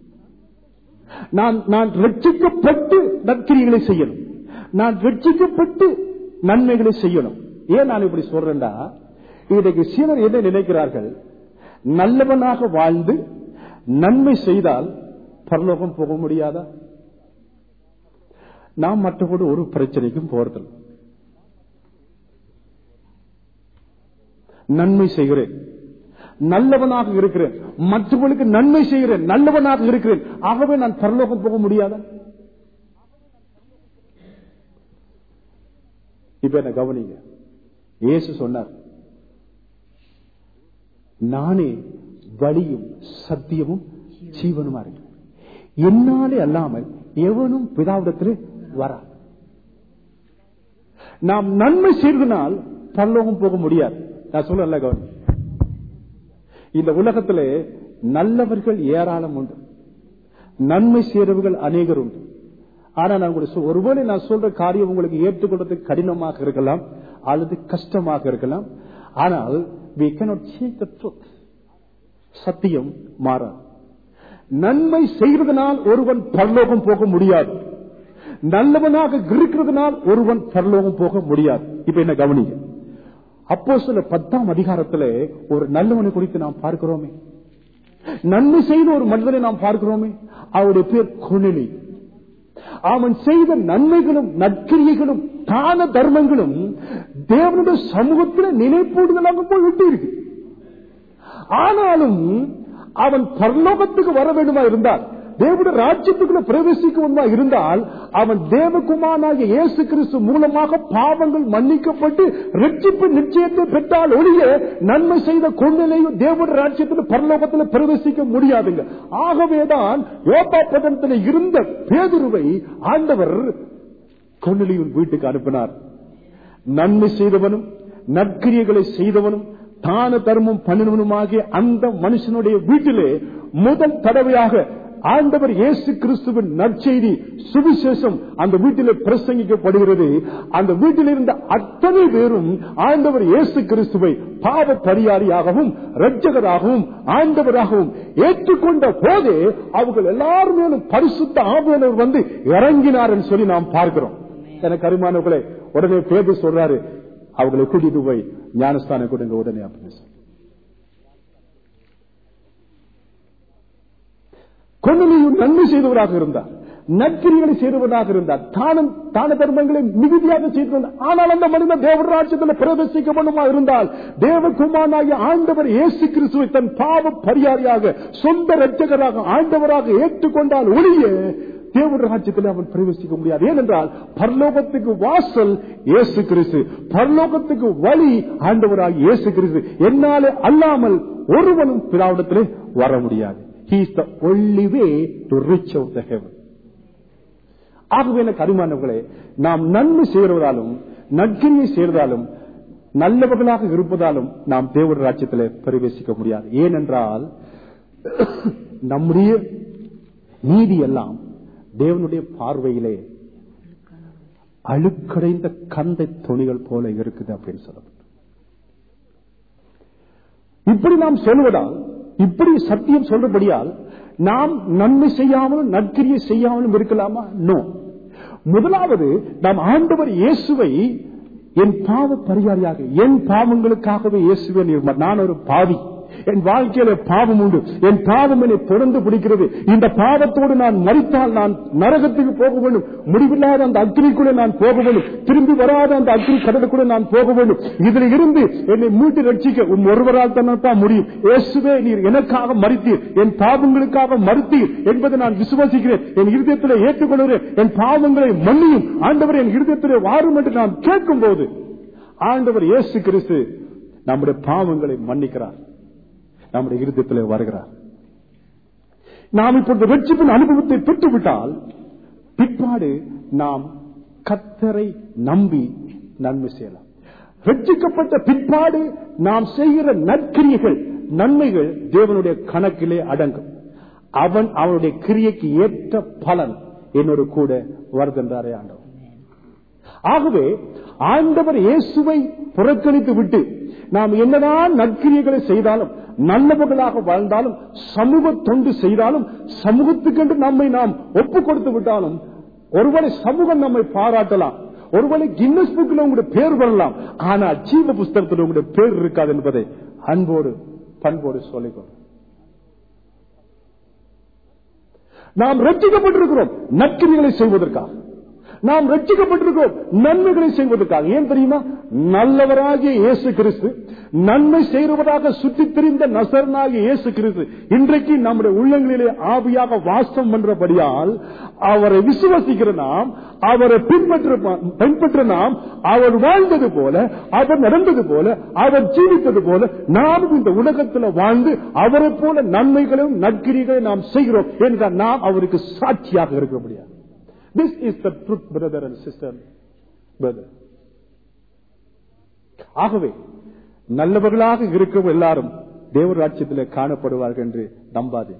நான் ரட்சிக்கப்பட்டு நற்கிரியைகளை செய்யணும், நான் ரட்சிக்கப்பட்டு நன்மைகளை செய்யணும். ஏன் நான் இப்படி சொல்றேன்டா, இன்றைக்கு சிலர் என்ன நினைக்கிறார்கள், நல்லவனாக வாழ்ந்து நன்மை செய்தால் பரலோகம் போக முடியாதா? நாம் மற்றபோது ஒரு பிரச்சனைக்கும் போறதில்லை. நன்மை செய்கிறேன், நல்லவனாக இருக்கிறேன், மற்றவர்களுக்கு நன்மை செய்கிறேன், நல்லவனாக இருக்கிறேன், ஆகவே நான் பரலோகம் போக முடியாதா? இப்ப என்ன கவனிங்க, இயேசு சொன்னார், நானே வழியும் சத்தியமும் ஜீவனுமா இருக்கு, என்னாலே அல்லாமல் எவனும் பிதாவிடத்தில் வரா. நாம் நன்மை செய்தனால் பரலோகம் போக முடியாது. நான் சொல்ல கவனி, இந்த உலகத்திலே நல்லவர்கள் ஏராளம் உண்டு, நன்மை செய்றவர்கள் அநேகர் உண்டு. ஆனா நான் ஒருவேளை நான் சொல்ற காரியம் உங்களுக்கு ஏற்றுக்கொள்றதுக்கு கடினமாக இருக்கலாம் அல்லது கஷ்டமாக இருக்கலாம். ஆனால் we cannot change the truth. சத்தியம் மாறாது. நன்மை செய்கிறதுனால் ஒருவன் பரலோகம் போக முடியாது, நல்லவனாக இருக்கிறதுனால் ஒருவன் பரலோகம் போக முடியாது. இப்ப என்ன கவனிங்க, அப்போஸ்தலர் 10ஆம் அதிகாரத்திலே ஒரு நல்லவனை குறித்து நாம் பார்க்கிறோமே, நன்மை செய்த ஒரு மனிதனை நாம் பார்க்கிறோமே, அவருடைய பேர் கொர்நேலியு. அவன் செய்த நன்மைகளும் நற்கிரியைகளும் தான தர்மங்களும் தேவனுடைய சமூகத்தில் நினைப்பூடுதலாக போய் விட்டு இருக்கு. ஆனாலும் அவன் பரலோகத்துக்கு வர வேண்டுமா இருந்தால், தேவனுடைய ராஜ்யத்துக்குள்ள பிரவேசிக்க வேண்டுமா இருந்தால், அவன் தேவகுமாரனாகிய இயேசு கிறிஸ்து மூலமாக பாவங்கள் மன்னிக்கப்பட்டு ரட்சிப்பு நிச்சயத்தை பெற்றால் ஒழிய நன்மை செய்த கொர்நேலியு தேவனுடைய ராஜ்யத்தில் பரலோகத்தில் பிரவேசிக்க முடியாதுங்க. ஆகவேதான் யோப்பா பட்டணத்தில் இருந்த பேதுருவை ஆண்டவர் கொர்நேலியுவின் வீட்டுக்கு அனுப்பினார். நன்மை செய்தவனும் நற்கிரியைகளை செய்தவனும் தான தர்மம் பண்ணினவனுமாகிய அந்த மனுஷனுடைய வீட்டிலே முதல் தடவையாக ஆண்டவர் இயேசு கிறிஸ்துவின் நற்செய்தி சுவிசேஷம் அந்த வீட்டிலே பிரசங்கிக்கப்படுகிறது. அந்த வீட்டில் இருந்த அத்தனை பேரும் ஆண்டவர் இயேசு கிறிஸ்துவை பாவ பரிகாரியாகவும் இரட்சகராகவும் ஆண்டவராகவும் ஏற்றுக்கொண்ட போதே அவர்கள் எல்லாரும் மேலும் பரிசுத்த ஆவியானவர் வந்து இறங்கினார் என்று சொல்லி நாம் பார்க்கிறோம். எனக்கு அருமையானவர்களே, உடனே பேதுரு சொல்றாரு, அவர்களை கூட்டிட்டு போய் ஞானஸ்தானம் கொடுங்க உடனே அப்படின்னு சொல்லி. கொர்நேலியு நன்மை செய்தவராக இருந்தார், நற்கிரியைகளை செய்தவராக இருந்தார், தான தர்மங்களை மிகுதியாக செய்திருந்தார். ஆனால் அந்த மனிதன் தேவ ராஜ்யத்தில் பிரவேசிக்க வேண்டுமா இருந்தால் தேவகுமாரனாகிய ஆண்டவர் இயேசு கிறிஸ்துவை தன் பாவ பரிகாரியாக சொந்த இரட்சகராக ஆண்டவராக ஏற்றுக்கொண்டால் ஒழிய தேவனுடைய ராஜ்யத்தில் அவன் பிரவேசிக்க முடியாது. ஏனென்றால் பரலோகத்துக்கு வாசல் இயேசு கிறிஸ்து, பரலோகத்துக்கு வழி ஆண்டவராக இயேசு கிறிஸ்து. என்னாலே அல்லாமல் ஒருவனும் பிதாவிடத்திலே வர முடியாது. He is the only way to reach out the heaven. ஆகவே எனக்கு அருமையானவர்களே, நாம் நன்மை செய்வதாலும் நற்கிரியை செய்வதாலும் நல்லவர்களாக இருப்பதாலும் நாம் தேவனுடைய ராஜ்யத்திலே பிரவேசிக்க முடியாது. ஏனென்றால் நம்முடைய நீதி எல்லாம் தேவனுடைய பார்வையிலே அழுக்கடைந்த கந்தை துணிகள் போல இருக்குது அப்படின்னு சொல்லப்படும். இப்படி நாம் சொல்வதால், இப்படி சத்தியம் சொல்றபடியால் நாம் நன்மை செய்யாமலும் நற்கிரியை செய்யாமலும் இருக்கலாமா? நோ. முதலாவது, நாம் ஆண்டவர் இயேசுவை என் பாவ பரிகாரியாக, என் பாவங்களுக்காகவே இயேசுவே நான் ஒரு பாவி, என் வாழ்க்கையில பாவம் உண்டு, என் பாவம் என்னை தொடர்ந்து பிடிக்கிறது, இந்த பாவத்தோடு நான் மரித்தால் நான் நரகத்துக்கு போக வேண்டும், முடிவில்லாத அந்த அக்னிக்குள்ளே நான் போக வேண்டும், திரும்பி வராத அந்த அக்னி கடலுக்குள்ளே நான் போக வேண்டும், இதில் இருந்து என்னை மீட்டு ரட்சிக்க ஒருவரால் தான் முடியும். இயேசுவே, நீர் எனக்காக மரித்தீர், என் பாவங்களுக்காக மரித்தீர் என்பதை நான் விசுவாசிக்கிறேன், என் இருதயத்திலே ஏற்றுக்கொள்கிறேன், என் பாவங்களை மன்னியும் ஆண்டவர், என் இருதயத்திலே வாரும் என்று நான் கேட்கும் போது ஆண்டவர் இயேசு கிறிஸ்து நம்முடைய பாவங்களை மன்னிக்கிறார், நம்முடைய இருதயத்திலே வருகிறார். நாம் இப்பொழுது ரட்சிப்பின் அனுபவத்தை பெற்றுவிட்டால் பிற்பாடு நாம் கர்த்தரை நம்பி நன்மை செய்யலாம். ரட்சிக்கப்பட்ட பிற்பாடு நாம் செய்கிற நற்கிரியைகள், நன்மைகள் தேவனுடைய கணக்கிலே அடங்கும். அவன் அவனுடைய கிரியைக்கு ஏற்ற பலன் என்னோடு கூட வருகின்றாரே ஆண்டவர். ஆகவே ஆண்டவர் இயேசுவை புறக்கணித்து விட்டு நாம் என்னதான் நற்கிரியைகளை செய்தாலும், நல்லவர்களாக வாழ்ந்தாலும், சமூக தொண்டு செய்தாலும், சமூகத்துக்கென்று நம்மை நாம் ஒப்புக் கொடுத்து விட்டாலும், ஒருவேளை சமூகம் நம்மை பாராட்டலாம், ஒருவேளை கின்னஸ் புக்கில் உங்களுடைய பேர் வரலாம், ஆனால் ஜீவ புஸ்தகத்தில் உங்களுடைய பேர் இருக்காது என்பதை அன்போடு பண்போடு சொல்லிக்கொள். நாம் ரட்சிக்கப்பட்டிருக்கிறோம் நற்கிரியைகளை செய்வதற்காக, நாம் ரட்சிக்கப்பட்டிருக்கிறோம் நன்மைகளை செய்வதற்காக. ஏன் தெரியுமா? நல்லவராகிய இயேசு கிறிஸ்து, நன்மை செய்வதாக சுற்றித் திரிந்த நசரனாகிய இயேசு கிறிஸ்து இன்றைக்கு நம்முடைய உள்ளங்களிலே ஆவியாக வாசம் பண்றபடியால் அவரை விசுவாசிக்கிற நாம், அவரை பின்பற்ற நாம், அவர் வாழ்ந்தது போல, அவர் நடந்தது போல, அவர் ஜீவித்தது போல நாம் இந்த உலகத்தில் வாழ்ந்து அவரை போல நன்மைகளையும் நற்கிரிகளையும் நாம் செய்கிறோம் என்றால் நாம் அவருக்கு சாட்சியாக இருக்க முடியாது. This is the truth, brother and sister, brother. ஆகவே நல்லவர்களாக இருக்கிற எல்லாரும் தேவ ராஜ்யத்தில் காணப்படுவார்கள் என்று நம்பாதே.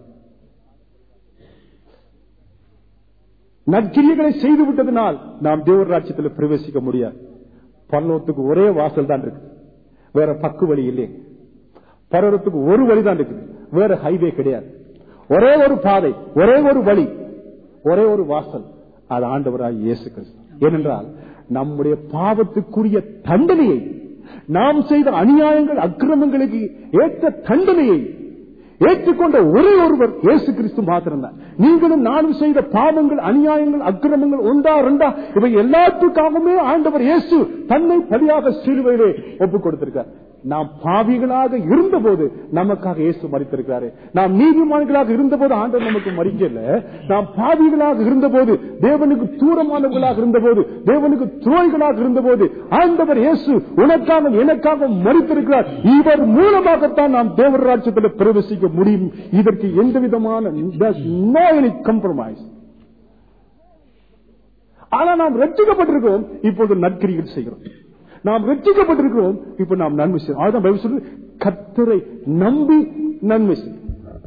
நற்கிரியைகளை செய்து விட்டதனால் நாம் தேவ ராஜ்யத்தில் பிரவேசிக்க முடியாது. பரலோகத்துக்கு ஒரே வாசல் தான் இருக்கு, வேற பக்கு வழி இல்லை. பரலோகத்துக்கு ஒரு வழிதான் இருக்கு, வேற ஹைவே கிடையாது. ஒரே ஒரு பாதை, ஒரே ஒரு வழி, ஒரே ஒரு வாசல், அது ஆண்டவராய் இயேசு கிறிஸ்து. ஏனென்றால் நம்முடைய பாவத்துக்குரிய தண்டனையை, நாம் செய்த அநியாயங்கள் அக்கிரமங்களுக்கு ஏற்ற தண்டனையை ஏற்றுக்கொண்ட ஒரே ஒருவர் இயேசு கிறிஸ்து மாத்திரம்தான். நீங்களும் நானும் செய்த பாவங்கள், அநியாயங்கள், அக்கிரமங்கள் ஒன்றா ரெண்டா, இவை எல்லாத்துக்காகவே ஆண்டவர் இயேசு தன்னை பலியாக சிலுவையிலே ஒப்புக் கொடுத்திருக்கார். நாம் பாவிகளாக இருந்தபோது நமக்காக இயேசு மரித்திருக்கிறாரு. நாம் நீதிமான்களாக இருந்தபோது ஆண்டவர் நமக்கு மரிக்கல. நாம் பாவிகளாக இருந்தபோது, தேவனுக்கு தூரமானவர்களாக இருந்தபோது, தேவனுக்கு துரோகிகளாக இருந்தபோது ஆண்டவர் இயேசு உனக்காக எனக்காக மரித்திருக்கிறார். இவர் மூலமாகத்தான் நாம் தேவ ராஜ்யத்தில் பிரவேசிக்க முடியும். இதற்கு எந்த விதமான கம்ப்ரமைஸ். ஆனால் நாம் ரட்சிக்கப்பட்டிருக்கிறோம், இப்போது நற்கிரிகள் செய்கிறோம். நாம் ரட்சிக்கப்பட்டிருக்கிறோம், இப்ப நாம் நன்மை செய்யணும். அதுதான் பைபிள் சொல்றது, கர்த்தரை நம்பி நன்மை செய்.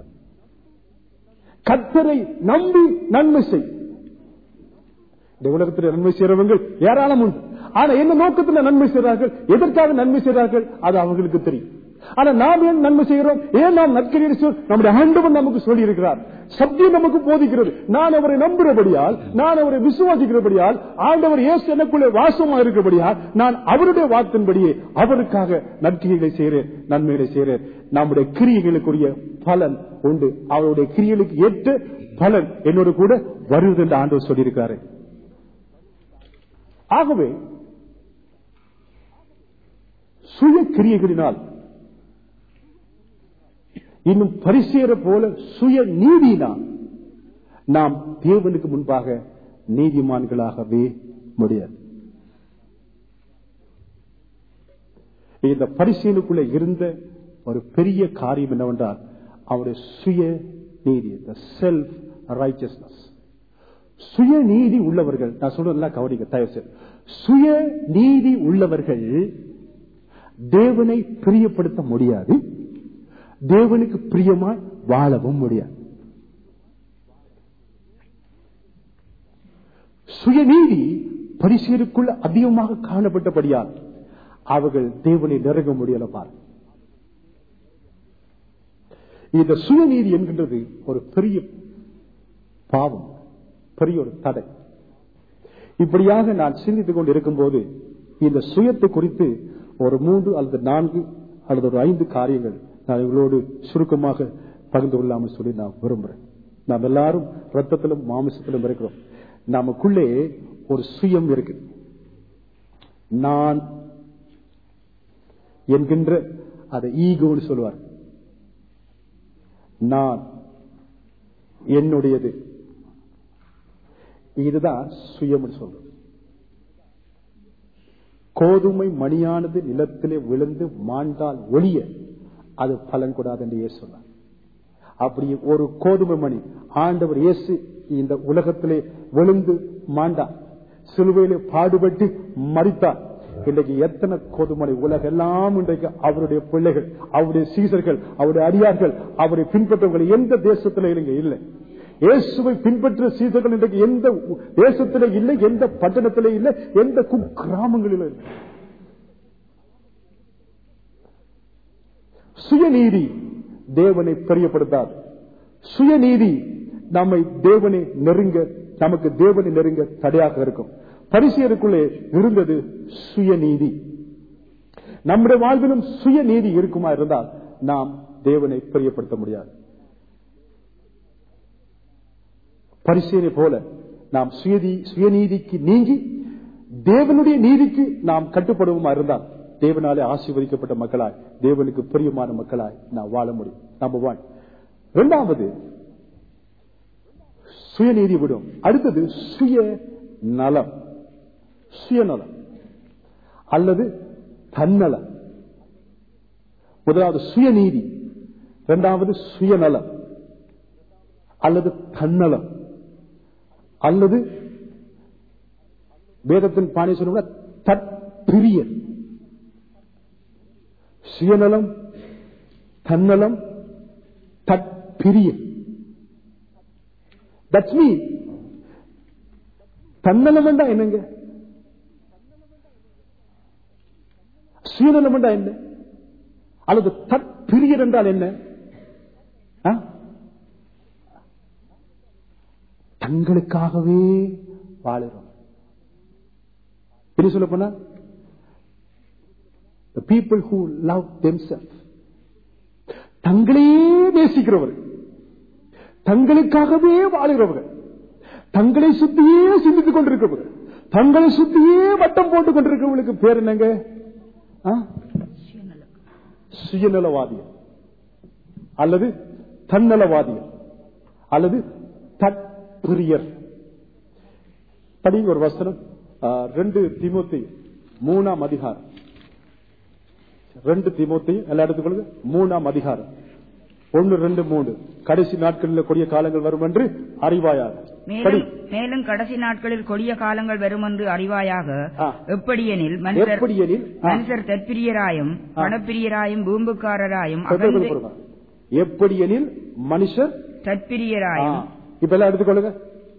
கர்த்தரை நம்பி நன்மை செய். இந்த உலகத்தில் நன்மை செய்யறவங்க ஏராளம் உண்டு. ஆனா என்ன நோக்கத்தில் நன்மை செய்றார்கள், எதற்காக நன்மை செய்றார்கள், அது அவங்களுக்கு தெரியும். ஆனா நாம் ஏன் நன்மை செய்கிறோம், ஏன் நாம் நற்கிரியை செய்கிறோம்? நம்முடைய ஆண்டவர் நமக்கு சொல்லி இருக்கிறார், சத்தியம் நமக்கு போதிக்கிறது. நான் அவரை நம்புறபடியால், நான் அவரை விசுவாசிக்கிறபடியால், ஆண்டவர் இயேசு எனக்குள்ளே வாசமா இருக்கிறபடியால் நான் அவருடைய வார்த்தையின்படியே அவருக்காக நற்கிரிகளை செய்கிறேன், நன்மைகளை செய்கிறேன். நம்முடைய கிரியைகளுக்குரிய பலன் உண்டு. அவருடைய கிரியைகளுக்கு ஏற்ற பலன் என்னோடு கூட வருவது என்று ஆண்டவர் சொல்லியிருக்கிறார். ஆகவே சுய கிரியைகளினால், இன்னும் பரிசேர போல சுய நீதியினால் நாம் தேவனுக்கு முன்பாக நீதிமான்களாகவே முடியாது. இந்த பரிசேனுக்குள்ள இருந்த ஒரு பெரிய காரியம் என்னவென்றால் அவருடைய சுய நீதி, செல்ஃப் ரைச்சஸ்னஸ். சுய நீதி உள்ளவர்கள், நான் சொல்றதெல்லாம் கவனிக்க தயவு செய்து, சுய நீதி உள்ளவர்கள் தேவனை பிரியப்படுத்த முடியாது, தேவனுக்கு பிரியமாய் வாழவும் முடியாது. சுயநீதி பரிசேருக்குள்ள அதிகமாக காணப்பட்டபடியால் அவர்கள் தேவனை நெருங்க முடியல. பார், இந்த சுயநீதி என்கின்றது ஒரு பெரிய பாவம், பெரிய ஒரு தடை. இப்படியாக நான் சிந்தித்துக் கொண்டு இருக்கும் போது இந்த சுயத்தை குறித்து ஒரு 3 அல்லது 4 அல்லது ஒரு 5 காரியங்கள் நான் இவங்களோடு சுருக்கமாக பகிர்ந்து கொள்ளாமல் சொல்லி நான் விரும்புறேன். நாம் எல்லாரும் ரத்தத்திலும் மாமிசத்திலும் இருக்கிறோம். நமக்குள்ளே ஒரு சுயம் இருக்கு. நான் என்கின்ற அதை ஈகோன்னு சொல்லுவார். நான், என்னுடையது, இதுதான் சுயம் சொல்றது. கோதுமை மணியானது நிலத்திலே விழுந்து மாண்டால் ஒளிய அது பலன் கூடாது என்று இயேசு சொன்னார். அப்படி ஒரு கோதுமை மணி ஆண்டவர் இயேசு இந்த உலகத்திலே விழுந்து மாண்டார், சிலுவையிலே பாடுபட்டு மரித்தார். இன்றைக்கு எத்தனை கோதுமணி உலகெல்லாம் இன்றைக்கு அவருடைய பிள்ளைகள், அவருடைய சீசர்கள், அவருடைய அடியார்கள், அவருடைய பின்பற்றவர்கள் எந்த தேசத்திலே இல்லை. இயேசுவை பின்பற்ற சீசர்கள் இன்றைக்கு எந்த தேசத்திலே இல்லை, எந்த பட்டணத்திலே இல்லை, எந்த குக்கிராமங்களிலும் இல்லை. சுயநீதி தேவனை பெரியப்படுத்தாது. சுயநீதி நம்மை தேவனை நெருங்க, நமக்கு தேவனை நெருங்க தடையாக இருக்கும். பரிசேயருக்குள்ளே இருந்தது சுயநீதி. நம்முடைய வாழ்விலும் சுயநீதி இருக்குமா இருந்தால் நாம் தேவனை பிரியப்படுத்த முடியாது. பரிசேயரை போல நாம் சுயநீதிக்கு நீங்கி தேவனுடைய நீதிக்கு நாம் கட்டுப்படுவோமா இருந்தால் தேவனாலே ஆசீர்வதிக்கப்பட்ட மக்களாய், தேவனுக்கு பிரியமான மக்களாய் நாம் வாழ முடியும். நம்பர் 1. இரண்டாவது சுயநீதி விடும். அடுத்தது சுயநலம். சுயநலம் அல்லது தன்னலம். முதலாவது சுயநீதி, இரண்டாவது சுயநலம் அல்லது தன்னலம் அல்லது வேதத்தின் பாணி சொல்லுங்க தற்பிரியர். சுயநலம், தன்னலம், தற்பிரியர். That's me. தன்னலம் என்றா என்னங்க? சுயநலம் என்றா என்ன? அல்லது தற்பிரியர் என்றால் என்ன? தங்களுக்காகவே வாழுறோம். என்ன சொல்ல போனா the people who love themselves, தங்களையே நேசிக்கிறவர்கள், தங்களுக்காகவே வாழுகிறவர்கள், தங்களை சுத்தியே சிந்தித்துக் கொண்டிருக்கிறவர்கள், தங்களை சுத்தியே வட்டம் போட்டுக் கொண்டிருக்கிறவர்களுக்கு பேர் என்னங்க? சுயநலவாதிகள் அல்லது தன்னலவாதிகள் அல்லது தற்பிரியர். படிங்க ஒரு வசனம், 2 தீமோத்தேயு 3ஆம் அதிகாரம். 2 தீமோத்தேயு எல்லா எடுத்துக்கொள்ளுங்க. 3ஆம் அதிகாரம் 1, 2, 3. கடைசி நாட்களில் கொடிய காலங்கள் வரும் என்று அறிவாயாக. மேலும் கடைசி நாட்களில் கொடிய காலங்கள் வரும் என்று அறிவாயாக. எப்படியெனில் மனுஷர் தற்பிரியராயும் பணப்பிரியராயும் பூம்புக்காரராயும். எப்படியெனில் மனுஷர் தற்பிரியராயும். இப்ப எல்லாம் எடுத்துக்கொள்ளுங்க.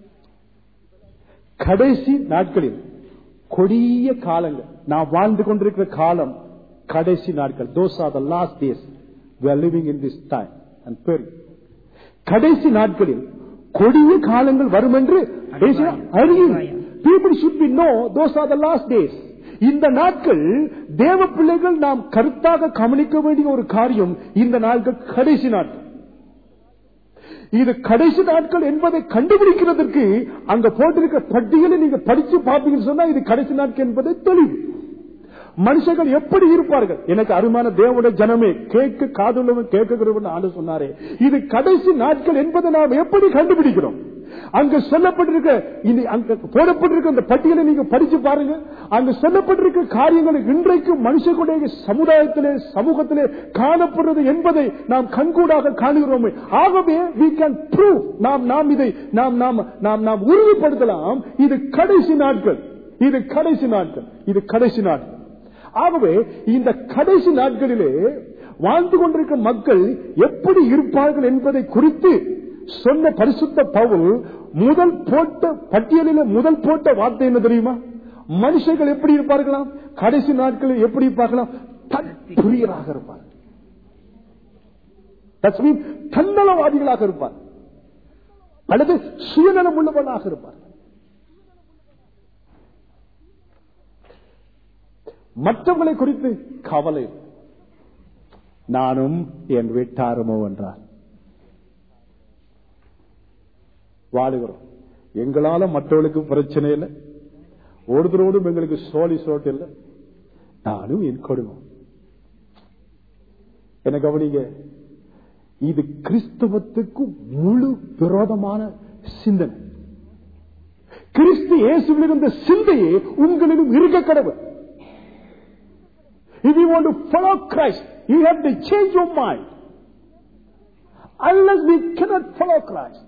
கடைசி நாட்களில் கொடிய காலங்கள், நாம் வாழ்ந்து கொண்டிருக்கிற காலம் கடைசி நாட்கள். Those are the last days. We are living in this time and period. கடைசி நாட்களில் கொடிய காலங்கள் வரும் என்று அறியும். People should be know those are the last days. இந்த நாட்கள் தேவ பிள்ளைகள் நாம் கருத்தாக கவனிக்க வேண்டிய ஒரு காரியம். இந்த நாட்கள் கடைசி நாட்கள். இது கடைசி நாட்கள் என்பதை கண்டுபிடிக்கிறதற்கு அங்க போட்டிருக்க பட்டியலை நீங்க படிச்சு பார்ப்பீங்கன்னு சொன்னா இது கடைசி நாட்கள் என்பதை தெளிவு. மனுஷர்கள் எப்படி இருப்பார்கள்? எனக்கு அருமையான தேவனுடைய ஜனமே, கேட்க காதுள்ளவன் கேட்கிறவன் ஆண்டு சொன்னாரே, இது கடைசி நாட்கள் என்பதை நாம் எப்படி கண்டுபிடிக்கிறோம்? அங்கு சொல்லப்பட்டிருக்க, அங்க போடப்பட்டிருக்க அந்த பட்டியலை நீங்க படிச்சு பாருங்க. அங்கு சொல்லப்பட்டிருக்க காரியங்களை இன்றைக்கு மனுஷர்களுடைய சமுதாயத்திலே சமூகத்திலே காணப்படுறது என்பதை நாம் கண்கூடாக காணுகிறோமே. ஆகவே we can prove, நாம் இதை நாம் உறுதிப்படுத்தலாம். இது கடைசி நாட்கள், இது கடைசி நாட்கள், இது கடைசி நாட்கள். ஆகவே இந்த கடைசி நாட்களிலே வாழ்ந்து கொண்டிருக்கும் மக்கள் எப்படி இருப்பார்கள் என்பதை குறித்து சொன்ன பரிசுத்த பவுல் முதல் போட்ட பட்டியலில் முதல் போட்ட வார்த்தை என்ன தெரியுமா? மனுஷர்கள் எப்படி இருப்பார்களாம்? கடைசி நாட்களில் எப்படி இருப்பார்களாம்? தற்பிரியராக இருப்பார். தன்னலவாதிகளாக இருப்பார் அல்லது சுயநலம் உள்ளவர்களாக இருப்பார். மற்றவர்களை குறித்து கவலை, நானும் என் வீட்டாருமோ என்றார் வாழுகிறோம். எங்களால மற்றவர்களுக்கு பிரச்சனை இல்லை, ஒருத்தரோடும் எங்களுக்கு சோட்டு இல்லை, நானும் என் குடும்பம். என்ன கவனிங்க, இது கிறிஸ்தவத்துக்கு முழு விரோதமான சிந்தனை. கிறிஸ்து இயேசுவில் இருந்த சிந்தையே உங்களிலும் இருக்க கடவுள். If you want to follow Christ, you have to change your mind. Unless we cannot follow Christ.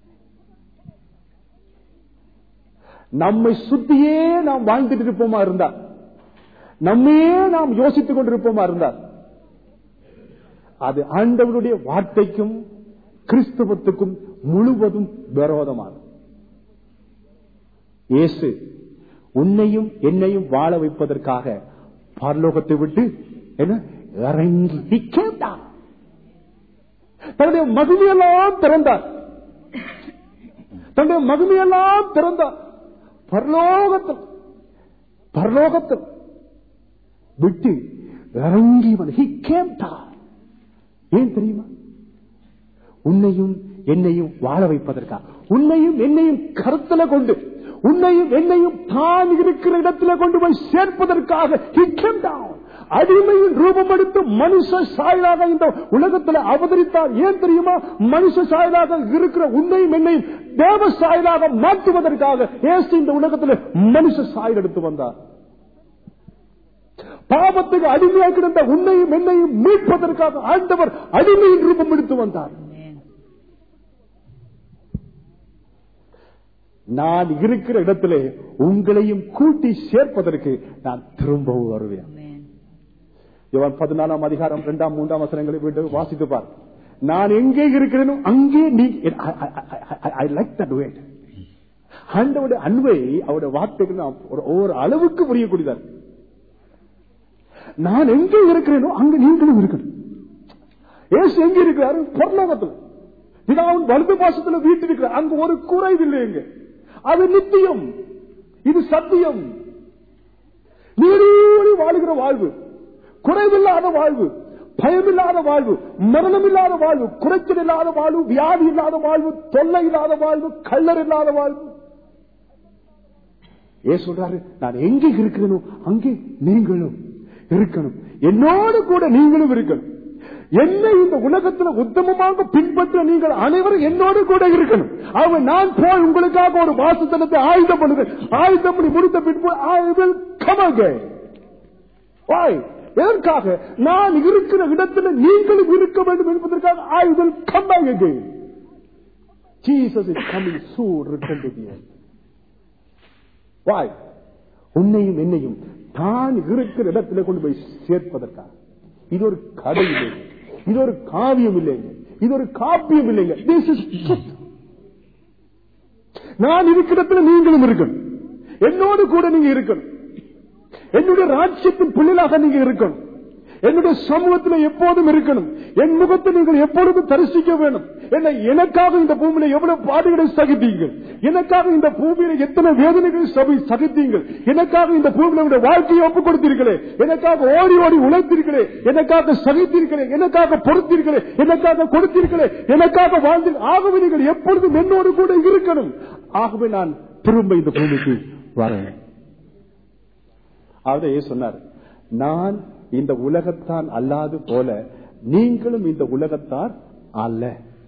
நம்மை சுத்தியே நாம் வாழ்ந்துட்டு இருப்போமா இருந்தால், நம்மையே நாம் யோசித்துக் கொண்டிருப்போமா இருந்தால், அது ஆண்டவருடைய வார்த்தைக்கும் கிறிஸ்தவத்துக்கும் முழுவதும் விரோதமானது. இயேசு உன்னையும் என்னையும் வாழ வைப்பதற்காக பரலோகத்தை விட்டு என்ன இறங்கி கேட்டார். தன்னுடைய மகிமையெல்லாம் திறந்தார். தன்னுடைய மகிமையெல்லாம் திறந்தார். பரலோகத்தில் விட்டு இறங்கி கேட்டார். ஏன் தெரியுமா? உன்னையும் என்னையும் வாழ வைப்பதற்காக, உன்னையும் என்னையும் கருத்துல கொண்டு, உன்னையும் என்னையும் தான் இருக்கிற இடத்துல கொண்டு போய் சேர்ப்பதற்காக அடிமையின் ரூபம் எடுத்து மனுஷ சாயலாக இந்த உலகத்தில் அவதரித்தார். ஏன் தெரியுமா? மனுஷ சாயலாக இருக்கிற உன்னையும் என்னையும் தேவ சாயலாக மாற்றுவதற்காக இயேசு இந்த உலகத்தில் மனுஷ சாயல் எடுத்து வந்தார். பாவத்துக்கு அடிமையாக கிடந்த உன்னையும் என்னையும் மீட்பதற்காக ஆண்டவர் அடிமையின் ரூபம் எடுத்து வந்தார். நான் இருக்கிற இடத்திலே உங்களையும் கூட்டி சேர்ப்பதற்கு நான் திரும்பவும் வருவேன். யோவான் 14 அதிகாரம் 2, 3 வசனங்களை வீட்டு வாசித்து பார். நான் எங்கே இருக்கிறேனோ அங்கே நீ. I like that word. ஆண்டவருடைய அன்பை அவருடைய வார்த்தைகள் ஒரு அளவுக்கு புரியக்கூடியதார். நான் எங்கே இருக்கிறேனோ அங்க நீங்களும் இருக்கணும். இயேசு எங்க இருக்கிறாரு? பரலோகத்தில். பிதாவின் வலது பாசத்துல வீட்டு இருக்கிறார். அங்க ஒரு குறைவில்லைங்க. அது நித்தியம். இது சத்தியம். நீரோடு வாழுகிற வாழ்வு, குறைவில்லாத வாழ்வு, பயமில்லாத வாழ்வு, மரணம் இல்லாத வாழ்வு, குறைச்சல் இல்லாத வாழ்வு, வியாதி இல்லாத வாழ்வு, தொல்லை இல்லாத வாழ்வு, கள்ளர் இல்லாத வாழ்வு. ஏன் சொல்றாரு? நான் எங்கே இருக்கிறேனோ அங்கே நீங்களும் இருக்கணும். என்னோடு கூட நீங்களும் இருக்கணும். என்னை இந்த உலகத்தில் உத்தமமாக பின்பற்ற நீங்கள் அனைவரும் என்னோடு கூட இருக்கணும். அவன் நான் போய் உங்களுக்காக ஒரு வாசத்தனத்தை ஆயுதம் பண்ணுவேன். ஆயுதம் பண்ணி முடித்த பின்பு I will come again. Why? எதற்காக? நான் இருக்கிற இடத்துல நீங்களும் இருக்க வேண்டும் என்பதற்காக I will come back again. Jesus is coming soon. Return to the end. Why? உன்னையும் என்னையும் தான் இருக்கிற இடத்துல கொண்டு போய் சேர்ப்பதற்காக. இது ஒரு கதை இல்லை, இது ஒரு காவியம் இல்லைங்க, இது ஒரு காப்பியம் இல்லைங்க. This is truth. நான் இருக்கிற இடத்துல நீங்களும் இருக்கணும். என்னோடு கூட நீங்க இருக்கணும். என்னுடைய ராஜ்யத்தின் பிள்ளைகளாக நீங்க இருக்கணும். என்னுடைய சமூகத்தில் எப்போதும் இருக்கணும். என் முகத்தை நீங்கள் எப்பொழுதும் தரிசிக்க வேணும். எனக்காக இந்த பூமியில எவ்வளவு பாடுகளை சகித்தீங்கள், எனக்காக இந்த பூமியில எத்தனை வேதனைகளை சகித்தீங்கள், எனக்காக இந்த பூமியில வாழ்க்கையை ஒப்புக் கொடுத்தீர்களே, எனக்காக ஓடி ஓடி உழைத்தீர்களே, எனக்காக சகித்தீர்களே, எனக்காக பொறுத்தீர்களே, எனக்காக கொடுத்தீர்களே, எனக்காக வாழ்ந்தீர்கள். ஆகவே நீங்கள் எப்பொழுதும் என்னோடு கூட இருக்கணும். ஆகவே நான் திரும்ப இந்த பூமிக்கு வரேன். அவரே சொன்னார், நான் இந்த உலகத்தான் அல்லாது போல நீங்களும் இந்த உலகத்தார் அல்ல.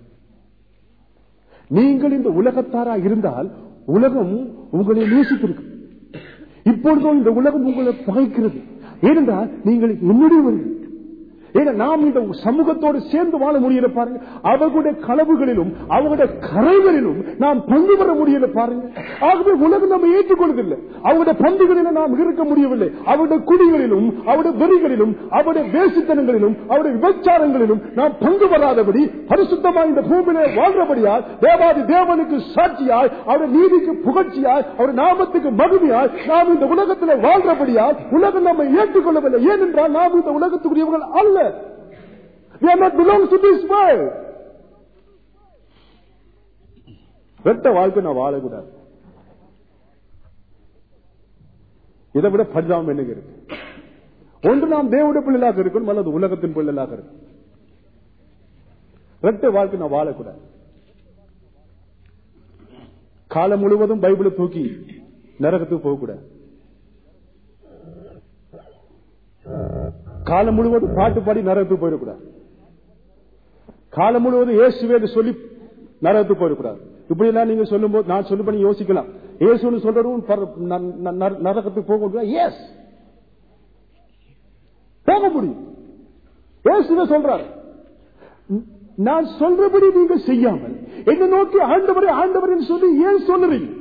நீங்கள் இந்த உலகத்தாரா இருந்தால் உலகம் உங்களை நேசித்திருக்கும். இப்பொழுதும் இந்த உலகம் உங்களை பகைக்கிறது. ஏனென்றால் நீங்கள் என்னுடையவர்கள். ஏன்னா நாம் இந்த சமூகத்தோடு சேர்ந்து வாழ முடியல பாருங்க. அவர்களுடைய களவுகளிலும் அவருடைய கரைகளிலும் நாம் பங்கு பெற முடியல பாருங்க. ஆகவே உலகம் நம்ம ஏற்றுக்கொள்வதில்லை. அவருடைய பந்துகளிலும் நாம் இருக்க முடியவில்லை. அவருடைய குடிகளிலும் அவருடைய வெறிகளிலும் அவருடைய வேசித்தனங்களிலும் அவருடைய விபச்சாரங்களிலும் நாம் பங்கு பெறாதபடி பரிசுத்தமாக இந்த பூமியிலே வாழ்றபடியால் தேவாதி தேவனுக்கு சாட்சியாய் அவருடைய நீதிக்கு புகழ்ச்சியாய் அவருடைய நாமத்துக்கு மகிமையாய் நாம் இந்த உலகத்தில் வாழ்றபடியால் உலகம் நம்மை ஏற்றுக்கொள்ளவில்லை. ஏனென்றால் நாம் இந்த உலகத்துக்குரியவர்கள் அல்ல. We are not belongs to this world. வெட்ட வாழ்க்கை நான் வாழக்கூடாது. இதை விட பரிதாபம் என்ன இருக்கு? ஒன்று நாம் தேவனுடைய பிள்ளைகளாக இருக்கணும், அல்லது உலகத்தின் பிள்ளைகளாக இருக்கும். வெட்ட வாழ்க்கை நான் வாழக்கூடாது. காலம் முழுவதும் பைபிளை தூக்கி நரகத்துக்கு போகக்கூடாது. காலம் முழுவதும் பாட்டு பாடி நரகத்துக்கு போயிடக்கூடாது. காலம் முழுவதும் இயேசுவே சொல்லி நரகத்துக்கு போயிடக்கூடாது. இப்படி எல்லாம் நீங்க சொல்லும் போது நான் சொல்லும் பண்ணி யோசிக்கலாம். இயேசுன்னு சொல்றதும் நரகத்துக்கு போக முடியும். எஸ், போக முடியும். இயேசுவே சொல்றாரு, நான் சொல்றபடி நீங்க செய்யாமல் என்ன நோக்கி ஆண்டவரே ஆண்டவரே சொல்லி ஏன் சொல்லுறீங்க?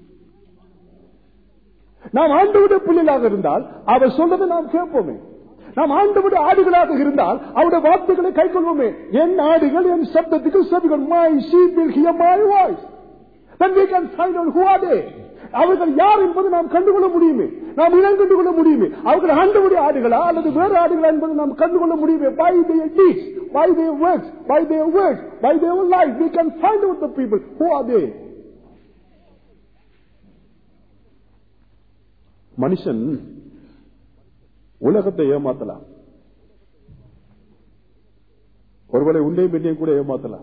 நாம் ஆண்டவருடைய பிள்ளைகளாக இருந்தால் அவர் சொல்றதை நாம் கேட்போமே. நாம் ஆண்டவருடைய ஆடுகளாக இருந்தால் அவருடைய வார்த்தைகளை கைக்கொள்வோமே. என் ஆடுகள் என் சப்தத்துக்கு செவிகள். My sheep will hear my voice. Then we can find out who are they. அவர்கள் யார் என்பது நாம் கண்டுகொள்ள முடியுமே, நாம் இனம் கண்டுகொள்ள முடியுமே. அவர்கள் ஆண்டவருடைய ஆடுகளா அல்லது வேறு ஆடுகளா என்பது நாம் கண்டுகொள்ள முடியுமே. By their deeds, by their works, by their words, by their life, we can find out the people. Who are they? மனுஷன் உலகத்தை ஏமாத்தலாம், ஒருவேளை உண்டையும் பெண்ணையும் கூட ஏமாத்தலாம்.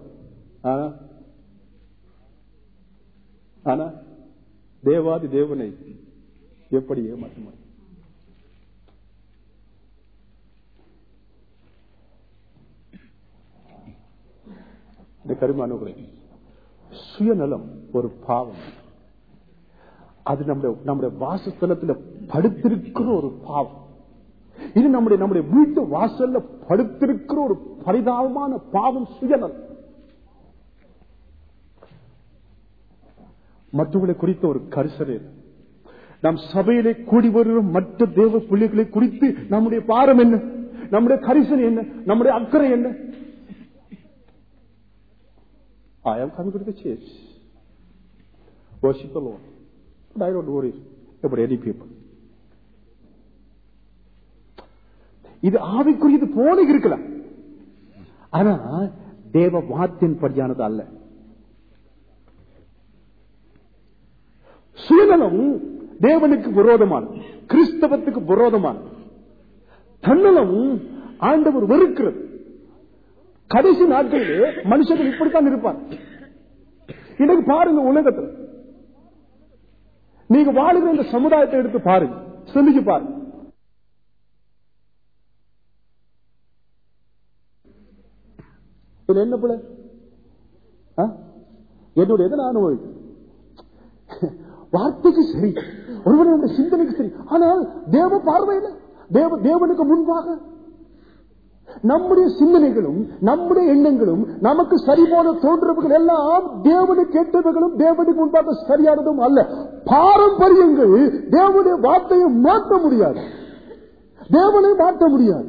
ஆனா தேவாதி தேவனை எப்படி ஏமாற்ற முடியும்? இந்த கருமானவர்களே, சுயநலம் ஒரு பாவம். அது நம்முடைய வாசஸ்தலத்தில் படுத்திருக்கிற ஒரு பாவம். இது நம்முடைய வீட்டு வாசல்ல படுத்திருக்கிற ஒரு பரிதாபமான பாவம், சுயநலம். மற்றவர்களை குறித்த ஒரு கரிசனை. நம் சபையிலே கூடி வருகிற மற்ற தேவ பிள்ளைகளை குறித்து நம்முடைய பாரம் என்ன, நம்முடைய கரிசனை என்ன, நம்முடைய அக்கறை என்ன? I am coming to the church, worship the Lord, but I don't worry about any people. இது ஆவிக்குரியது போல இருக்கலாம், ஆனா தேவ வார்த்தையின் படியானது அல்ல. சுயநலம் தேவனுக்கு விரோதமானது, கிறிஸ்தவத்துக்கு விரோதமானது. தன்னலம் ஆண்டவர் வெறுக்கிறது. கடைசி நாட்களிலே மனுஷர்கள் இப்படித்தான் இருப்பார். இன்னைக்கு பாருங்க, உலகத்தில் நீங்க வாழுகிற இந்த சமுதாயத்தை எடுத்து பாருங்க, சிந்திச்சு பாருங்க. இதுல என்ன பிள்ளை என்னுடைய எதை நான் அனுபவிக்கிறேன். வார்த்தைக்கு சரி, ஒருவனுடைய சிந்தனைக்கு சரி, ஆனால் தேவ பார்வையில் தேவனுக்கு முன்பாக நம்முடைய சிந்தனைகளும் நம்முடைய எண்ணங்களும் நமக்கு சரி போல தோன்றவர்கள் எல்லாம் தேவனுக்கு கேட்டவர்களும் தேவனுக்கு முன்பாக சரியானதும் அல்ல. பாரம்பரியங்கள் தேவனுடைய வார்த்தையை மாற்ற முடியாது, தேவனை மாற்ற முடியாது.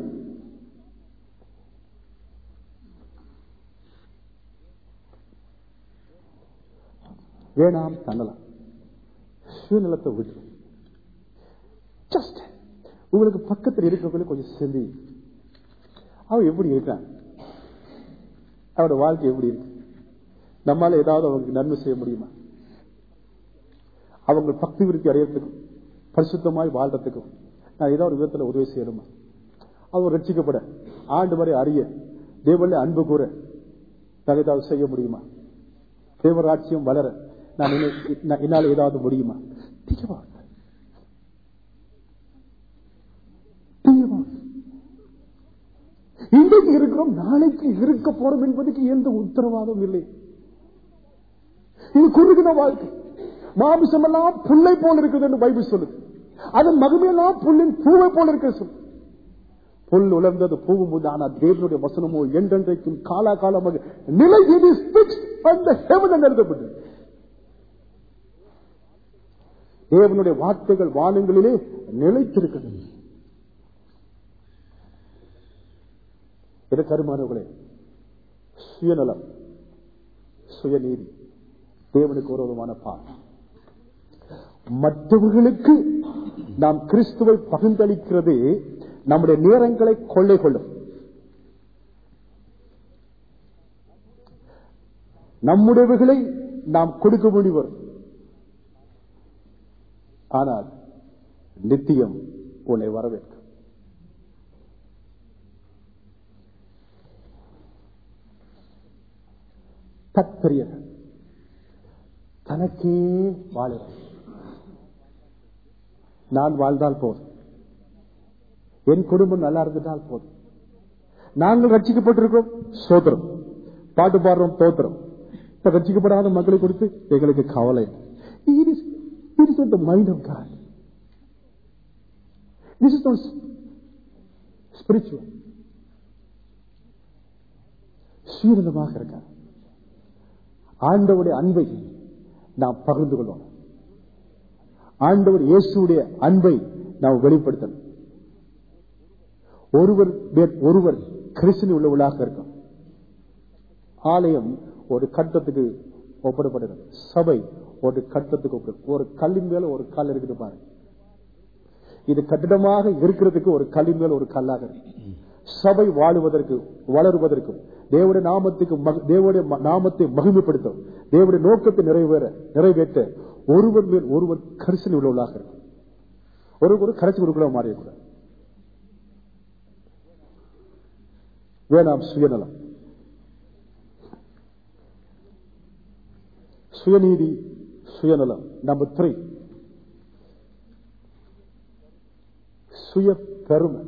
வேணாம் தன்னலாம், சுயநலத்தை விட்டு ஜஸ்ட் உங்களுக்கு பக்கத்தில் இருக்கிறவங்களுக்கு கொஞ்சம் சிந்தி. அவன் எப்படி இருக்கான், அவனோட வாழ்க்கை எப்படி இருக்கு, நம்மால ஏதாவது அவங்களுக்கு நன்மை செய்ய முடியுமா? அவங்க பக்தி விருத்தி அடையறதுக்கும் பரிசுத்தமாய் வாழ்றதுக்கும் நான் ஏதாவது ஒரு விதத்தில் உதவி செய்யணுமா? அவங்க ரட்சிக்கப்பட, ஆண்டு வரை அறிய, தேவனில் அன்பு கூற நான் ஏதாவது செய்ய முடியுமா? தேவராட்சியம் வளர நான் என்னால் ஏதாவது முடியுமா? இன்றைக்கு இருக்கிறோம், நாளைக்கு இருக்க போறோம் என்பதுக்கு எந்த உத்தரவாதம் இல்லை. இது குறுகின வாழ்க்கை. மாமிசம் எல்லாம் புல்லை போல இருக்குது என்று பைபிள் சொல்லுது. அதன் மகிமையெல்லாம் புல்லின் பூவை போல இருக்க சொல்லு. புல் உலர்ந்தது பூவும் போது, ஆனால் தேவனுடைய வசனமோ என்றென்றைக்கும் காலாகாலமாக நிலை. இது எழுதப்பட்டது. தேவனுடைய வார்த்தைகள் வானங்களிலே நிலைத்திருக்கிறது. கருமானவர்களே, சுயநலம், சுயநீதி தேவனுக்கு விரோதமான பாவம். மற்றவர்களுக்கு நாம் கிறிஸ்துவை பகிர்ந்தளிக்கிறது நம்முடைய நேரங்களை கொள்ளை கொள்ளும். நம்முடையவர்களை நாம் கொடுக்க முடியும், ஆனால் நித்தியம் உன்னை வரவேற்கும். தற்பெரியர்கள் தனக்கே வாழுகிறார். நான் வாழ்ந்தால் போதும், என் குடும்பம் நல்லா இருந்துட்டால் போதும், நாங்கள் ரட்சிக்கப்பட்டிருக்கோம், சோத்திரம், பாட்டு பாடுறோம், தோத்திரம். இப்ப ரட்சிக்கப்படாத மக்களை குறித்து எங்களுக்கு கவலை. It is not the mind of God. This is not spiritual. சுயநலமாக இருக்க ஆண்டவருடைய அன்பை நாம் பகிர்ந்து கொள்ளணும். ஆண்டவர் இயேசுடைய அன்பை நாம் வெளிப்படுத்தணும். ஒருவர் கிறிஸ்துவின் உள்ளவர்களாக இருக்கும். ஆலயம் ஒரு கட்டத்துக்கு ஒப்பிடப்படுகிறது, சபை ஒரு கட்டத்துக்கு ஒரு கல்லின் மேல ஒரு கல் இருக்குது பாருங்க. இது கட்டிடமாக இருக்கிறதுக்கு ஒரு கல்லின் மேல ஒரு கல்லாக இருக்கு. சபை வாழுவதற்கு வளருவதற்கும் தேவனுடைய நாமத்தை மகிமைப்படுத்தும், தேவனுடைய நோக்கத்தை நிறைவேற்ற ஒருவர் மேல் ஒருவர் கரிசனை உள்ளவர்களாக இருக்கும். ஒரு கரைச்சி கொடுக்கலாம் மாறியக்கூடாது. வேணாம் சுயநலம், சுயநீதி, சுயநலம். நம்பர் 3, சுய பெருமை.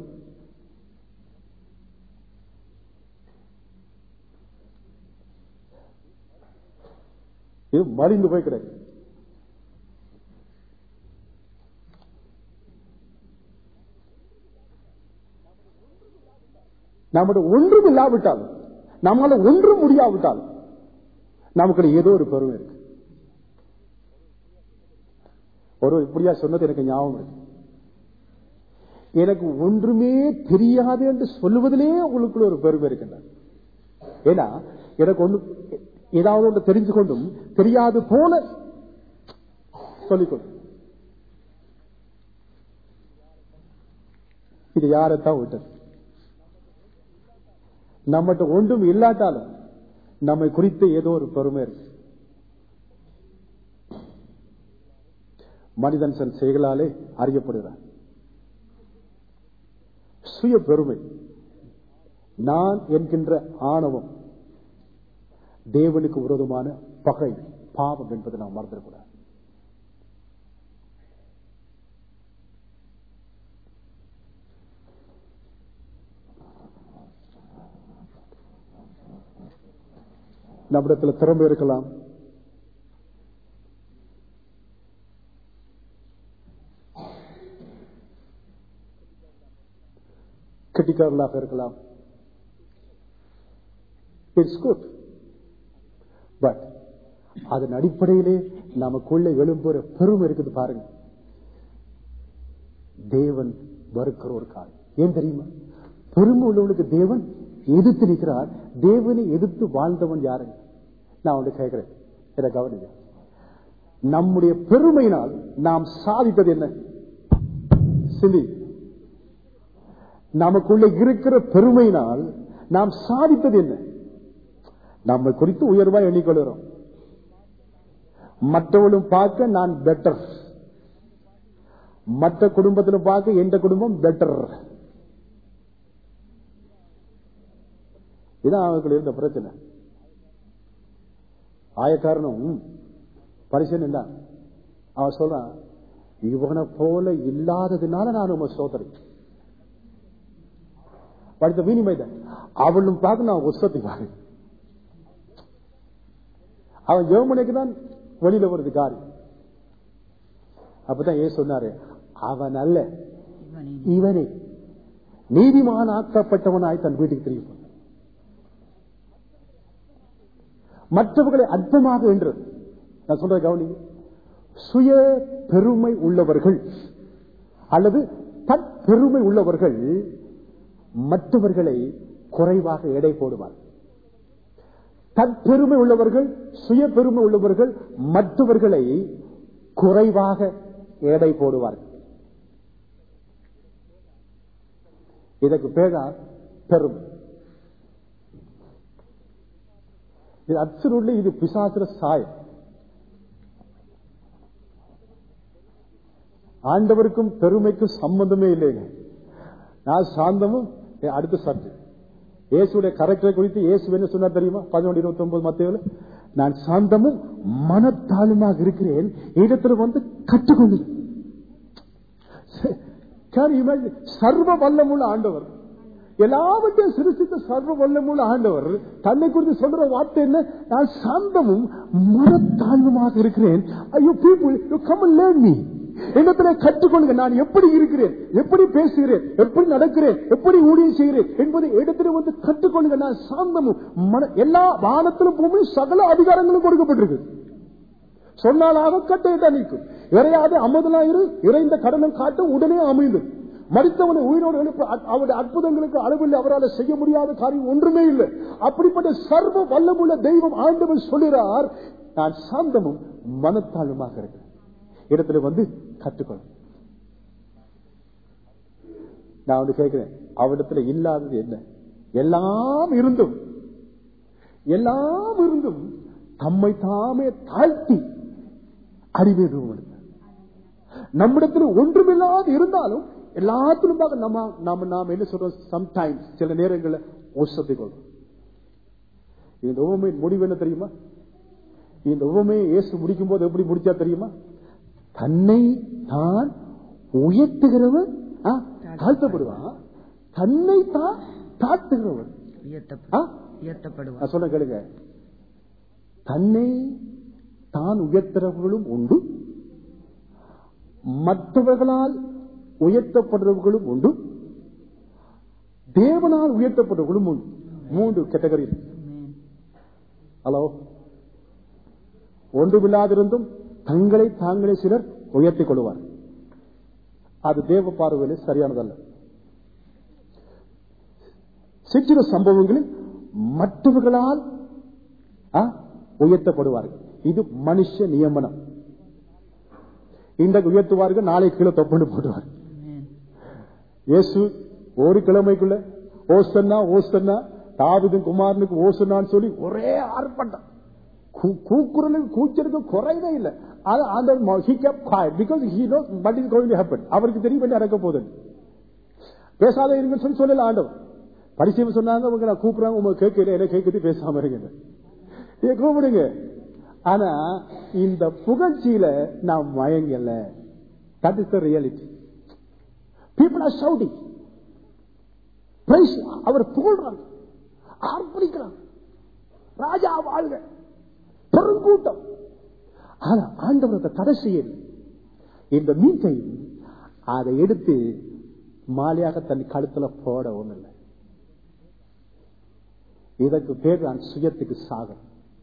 இது மலிந்து போய் கிடையாது. நம்முடைய ஒன்றும் இல்லாவிட்டாலும், நம்மளால ஒன்றும் முடியாவிட்டாலும் நமக்கு ஏதோ ஒரு பெருமை இருக்கு. ஒரு இப்படியா சொன்னது எனக்கு ஞாபகம் இருக்கு. எனக்கு ஒன்றுமே தெரியாது என்று சொல்லுவதிலே உங்களுக்குள்ள ஒரு பெருமை இருக்கின்றது. ஏன்னா எனக்கு ஒன்று ஏதாவது ஒன்று தெரிந்து கொண்டும் தெரியாது போல சொல்லிக்கொள்ளும். இது யாரைத்தான் விட்டது? நம்மகிட்ட ஒன்றும் இல்லாட்டாலும் நம்மை குறித்து ஏதோ ஒரு பெருமை இருக்கு. மனிதன் தன் செயலாலே அறியப்படுகிறான். சுய பெருமை, நான் என்கின்ற ஆணவம் தேவனுக்கு விரோதமான பகை, பாவம் என்பதை நாம் மறந்துடக்கூடாது. நம்மிடத்தில் திறமை இருக்கலாம், கிரிட்டிக்கலாக இருக்கலாம். It's good. பட் அதன் அடிப்படையிலே நமக்குள்ள எழும்புற பெருமை இருக்குது பாருங்க. தேவன் வெறுக்கிற ஒரு காரியம். ஏன் தெரியுமா? பெருமை உள்ளவனுக்கு தேவன் எதிர்த்து நிற்கிறார். தேவனை எதிர்த்து வாழ்ந்தவன் யாருங்க? நான் ஒன்று கேட்கிறேன், இதை கவனிங்க. நம்முடைய பெருமையினால் நாம் சாதித்தது என்ன? சிந்தி. நமக்குள்ள இருக்கிற பெருமையினால் நாம் சாதித்தது என்ன? நம்மை குறித்து உயர்வா எண்ணிக்கொள்கிறோம். மற்றவர்களும் பார்க்க நான் பெட்டர், மற்ற குடும்பத்திலும் பார்க்க எந்த குடும்பம் பெட்டர். இதான் அவங்களுக்கு இருந்த பிரச்சனை. ஆயக்காரனும் பரிசன் தான் அவன் சொல்றான், இவனை போல இல்லாததுனால நான் உங்க சோதரி படித்த வீணிமைதான். அவளும் பார்க்க நான் உசத்தி பாரு. அவன் ஜெர்மனிக்கு தான் வெளியில வருது காரியம். அப்பதான் ஏன் சொன்னாரு, அவன் அல்ல இவனே நீதிமான் ஆக்கப்பட்டவனாய் தன் வீட்டுக்கு தெரியும். மற்றவர்களை அற்பமாக என்று நான் சொல்ற கவனிங்க. சுய பெருமை உள்ளவர்கள் அல்லது தற்பெருமை உள்ளவர்கள் மற்றவர்களை குறைவாக எடை போடுவார். தற்பெருமை உள்ளவர்கள், சுய பெருமை உள்ளவர்கள் மற்றவர்களை குறைவாக எடை போடுவார்கள். இதற்கு பேரா பெருமை. இது அப்சல்யூட்லி இது பிசாசுர சாயம். ஆண்டவருக்கும் பெருமைக்கும் சம்பந்தமே இல்லைங்க. நான் சாந்தமும் அடுத்த சப்ஜெக்ட். இயேசுடைய கரெக்டரை குறித்து இயேசு என்ன சொன்னார் தெரியுமா? 11:29 மத்தேயுல, நான் சாந்தமும் மனத்தாளுமாக இருக்கிறேன், இடத்துல வந்து கற்றுக்கொண்டு. சர்வ வல்லமுள்ள ஆண்டவர், எல்லாவற்றையும் சிருஷ்டித்த சர்வ வல்லமுள்ள ஆண்டவர் தன்னை குறித்து சொல்ற வார்த்தை என்ன? நான் சாந்தமும் மனத்தாழ்வுமாக இருக்கிறேன். ஐயோ people, you come and learn me. என்னத்திலே கற்றுக்கொள்ளுங்க. நான் எப்படி இருக்கிறேன், எப்படி பேசுகிறேன், எப்படி நடக்கிறேன், எப்படி ஊழியம் செய்கிறேன் என்பதை இடத்துல வந்து கற்றுக்கொள்ளுங்க. நான் சாந்தமும் எல்லா வானத்திலும் பூமி சகல அதிகாரங்களும் கொடுக்கப்பட்டிருக்கு. சொன்னாலாக கட்டையிட்ட நிற்கும், இறையாது அமதலாயிரு, இறைந்த கடனும் காட்டும் உடனே அமைந்து. மரித்தவனை உயிரோடு எழுப்ப அவருடைய அற்புதங்களுக்கு அளவில் அவரால் செய்ய முடியாத காரியம் ஒன்றுமே இல்லை. அப்படிப்பட்ட சர்வ வல்லமுள்ள தெய்வம் ஆண்டவர் சொல்கிறார், நான் சாந்தமும் மனத்தாழ்வுமாக இருக்கிறேன், இடத்துல வந்து கற்றுக்கொள்ள. நான் வந்து கேட்கிறேன், அவரிடத்துல இல்லாதது என்ன? எல்லாம் இருந்தும் தம்மை தாமே தாழ்த்தி அறிவே ரூபம். நம்மிடத்தில் ஒன்றுமில்லாது இருந்தாலும் எல்லாத்திலும் நாம் என்ன சொல்றோம், சம்டைம்ஸ் சில நேரங்களில் ஓசத்தை கொள்றோம். இந்த உவமை முடிவு என்ன தெரியுமா? இந்த உவமையை இயேசு முடிக்கும் போது எப்படி முடிச்சா தெரியுமா? தன்னை தான் உயர்த்துகிறவன் தாழ்த்தப்படுவான், தன்னை தான் தாழ்த்துகிறவன் சொல்ல கேளுங்க. தன்னை தான் உயர்த்துறவர்களும் உண்டு, மற்றவர்களால் உயர்த்தப்படுறவர்களும் உண்டு, தேவனால் உயர்த்தப்படுறவர்களும் உண்டு. 3 கேட்டகரி. ஹலோ, ஒன்றுமில்லாதிருந்தும் தங்களை தாங்களே சிலர் உயர்த்திக் கொள்வார். அது தேவ பார்வையில் சரியானதல்ல. சிற்சில சம்பவங்களில் மற்றவர்களால் உயர்த்தப்படுவார்கள். இது மனுஷ நியமனம். இன்றைக்கு உயர்த்துவார்கள், நாளை கீழே தொப்பண்டு போடுவார்கள். இயேசு ஒரு கிழமைக்குள்ள ஓசன்னா ஓசன்னா தாவீதின் குமாரனுக்கு ஓசன்னான்னு சொல்லி ஒரே ஆர்ப்பாட்டம், கூக்குரலுக்கு கூச்சலுக்கு குறைவே இல்லை. அவருக்கு தெரியும் என்ன நடக்க போகுது. பேசாத இருங்கன்னு சொல்லி சொல்லல ஆண்டவர். பரிசீலனை சொன்னாங்க, அவங்க நான் கூப்பிடுறாங்க, உங்க கேட்கல, என்ன கேட்குது, பேசாம இருங்க, கூப்பிடுங்க. ஆனா இந்த புகழ்ச்சியில நான் மயங்கல. That is the reality. People are shouting, praise, அவர் புகழ்றாங்க, ஆர்ப்பரிக்கிறாங்க, ராஜா வாழ்க, பெருங்கூட்டம். ஆனா ஆண்டவர் தடை செய்யல. இந்த மீட்டை அதை எடுத்து மாலையாக தன் கழுத்துல போட ஒண்ணுஇல்லை. இதற்கு பேர் நான் சுயத்துக்கு சாகம்.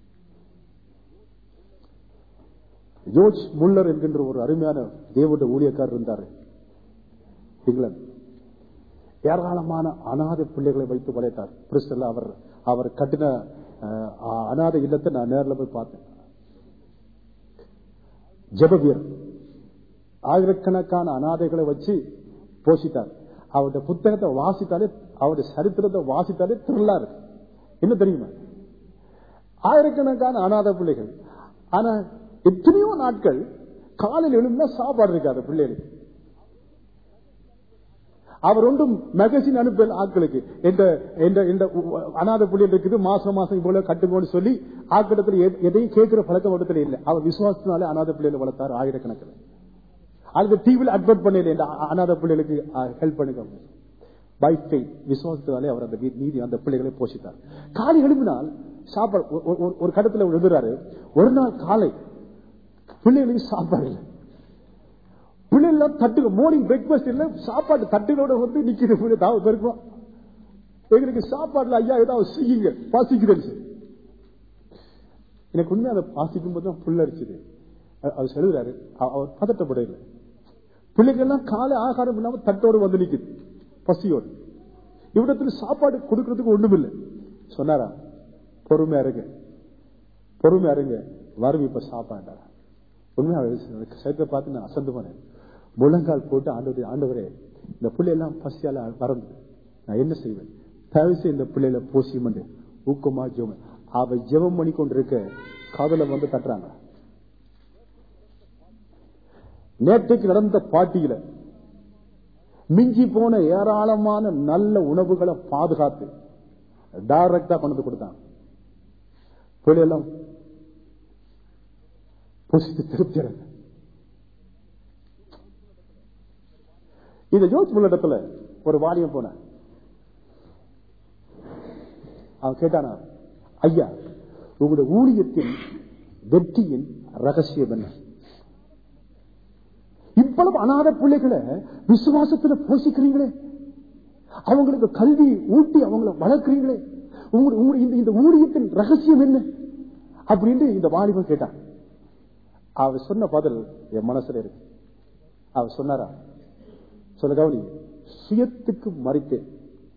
ஜோர்ஜ் முல்லர் என்கின்ற ஒரு அருமையான தேவனுடைய ஊழியக்காரர் இருந்தார் இங்கிலாந்து. ஏராளமான அநாத பிள்ளைகளை வைத்து வளைத்தார். பிரிஸ்டல்ல அவர் கட்டின அநாத இல்லத்தை நான் நேரில் போய் பார்த்தேன். ஜெபவீர் ஆயிரக்கணக்கான அநாதைகளை வச்சு போஷித்தார். அவருடைய புத்தகத்தை வாசித்தாலே, அவருடைய சரித்திரத்தை வாசித்தாலே த்ரில்லா இருக்கு. என்ன தெரியுமா, ஆயிரக்கணக்கான அநாத பிள்ளைகள். ஆனா எத்தனையோ நாட்கள் காலையில் எழுந்தா சாப்பாடு இருக்காது பிள்ளைகளுக்கு. அவர் ஒன்றும் மேகசின் அனுப்பல் ஆட்களுக்கு அநாத பிள்ளைகள் இருக்குது, மாசம் மாசம் இவ்வளவு கட்டுங்கன்னு சொல்லி ஆட்களத்தில் எதையும் கேட்கிற பழக்கம் இடத்துல இல்லை. அவர் விசுவாசத்தினாலே அநாத பிள்ளைகளை வளர்த்தார் ஆயிரக்கணக்கில். அதுக்கு டிவியில் அட்வர்ட் பண்ணல, அநாத பிள்ளைகளுக்கு ஹெல்ப் பண்ணுங்க. பை ஃபெய்த், விசுவாசத்தினாலே அவர் அந்த நீதி அந்த பிள்ளைகளை போஷித்தார். காலை எழுப்பினால் சாப்பாடு ஒரு கட்டத்தில் எழுதுறாரு. ஒரு நாள் காலை பிள்ளைகளுக்கு சாப்பாடு இல்லை. பிள்ளைகள் தட்டுக்கு மார்னிங் பிரேக்பாஸ்ட் இல்லை, சாப்பாடு தட்டுகளோட வந்து நிக்கிறது. தாவ இருக்கும், எங்களுக்கு சாப்பாடுல ஐயா ஏதாவது செய்யுங்க, பாசிக்குது. எனக்கு உண்மை அதை பாசிக்கும் போது தான் புல்லரிச்சுது. அவர் சொல்லுறாரு, அவர் பதட்டப்படவில்லை. பிள்ளைகள்லாம் காலை ஆகாரம் இல்லாம தட்டோடு வந்து நிக்குது, பசியோடு. இவ்விடத்துல சாப்பாடு கொடுக்கறதுக்கு ஒண்ணுமில்லை. சொன்னாரா, பொறுமையா இருங்க, வரும் இப்ப சாப்பாண்டா. உண்மையா சேர்த்த பார்த்து நான் அசந்து போனேன். முழங்கால் போட்டு, ஆண்டவரே இந்த பிள்ளையெல்லாம் பசியால மறந்து நான் என்ன செய்வேன், தவிர இந்த பிள்ளைல போசியும் ஊக்கமா ஜெபம். அவ ஜெபம் பண்ணி கொண்டிருக்க காதல வந்து தட்டுறாங்க. நேற்றைக்கு நடந்த பாட்டியில மிஞ்சி போன ஏராளமான நல்ல உணவுகளை பாதுகாத்து டைரக்டா கொண்டு கொடுத்தாங்க. பிள்ளையெல்லாம் புசித்து திருப்தி அடைந்த. இந்த ஜோர்ஜ் முல்லர் இடத்துல ஒரு வாலியம் போன, அவன் கேட்டானா, ஐயா உங்களுடைய ஊழியத்தின் வெற்றியின் ரகசியம் என்ன? இவ்வளவு அநாத பிள்ளைகளை விசுவாசத்துல போஷிக்கிறீங்களே, அவங்களுக்கு கல்வி ஊட்டி அவங்களை வளர்க்கிறீங்களே, இந்த ஊழியத்தின் ரகசியம் என்ன அப்படின்னு இந்த வாலிபன் கேட்டான். அவர் சொன்ன பதில் என் மனசுல இருக்கு. அவர் சொன்னாரா, சொல்ல கவனி, சுயத்துக்கு மறித்தேன்,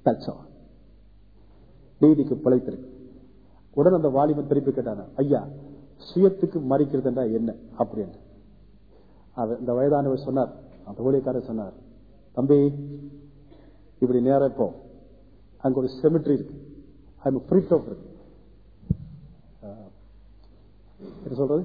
நீதிக்கு பிழைத்திருக்கு. உடனே அந்த வாலிபன் திருப்பி கேட்டான, ஐயா சுயத்துக்கு மறிக்கிறதுன்றா என்ன அப்படின்னு. இந்த வயதானவர் சொன்னார், அந்த ஊழியக்காரர் சொன்னார், தம்பி இப்படி நேரம் போ, அங்க ஒரு செமிட்ரி இருக்கு, அங்க ஃப்ரீ டோப் இருக்கு, என்ன சொல்றது,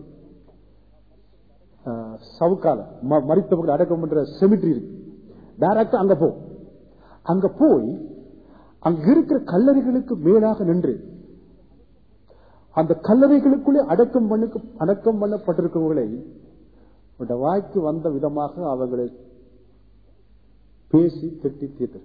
சவுக்கால மரித்தவர்கள் அடக்கம் பண்ற செமிட்ரி இருக்கு, டைரக்டா அங்க போ. அங்க போய் அங்க இருக்கிற கல்லறைகளுக்கு மேலாக நின்று அந்த கல்லறைகளுக்குள்ளே அடக்கம் பண்ணப்பட்டிருக்கிறவர்களை வாய்க்கு வந்த விதமாக அவர்களை பேசி திட்டி தீர்த்து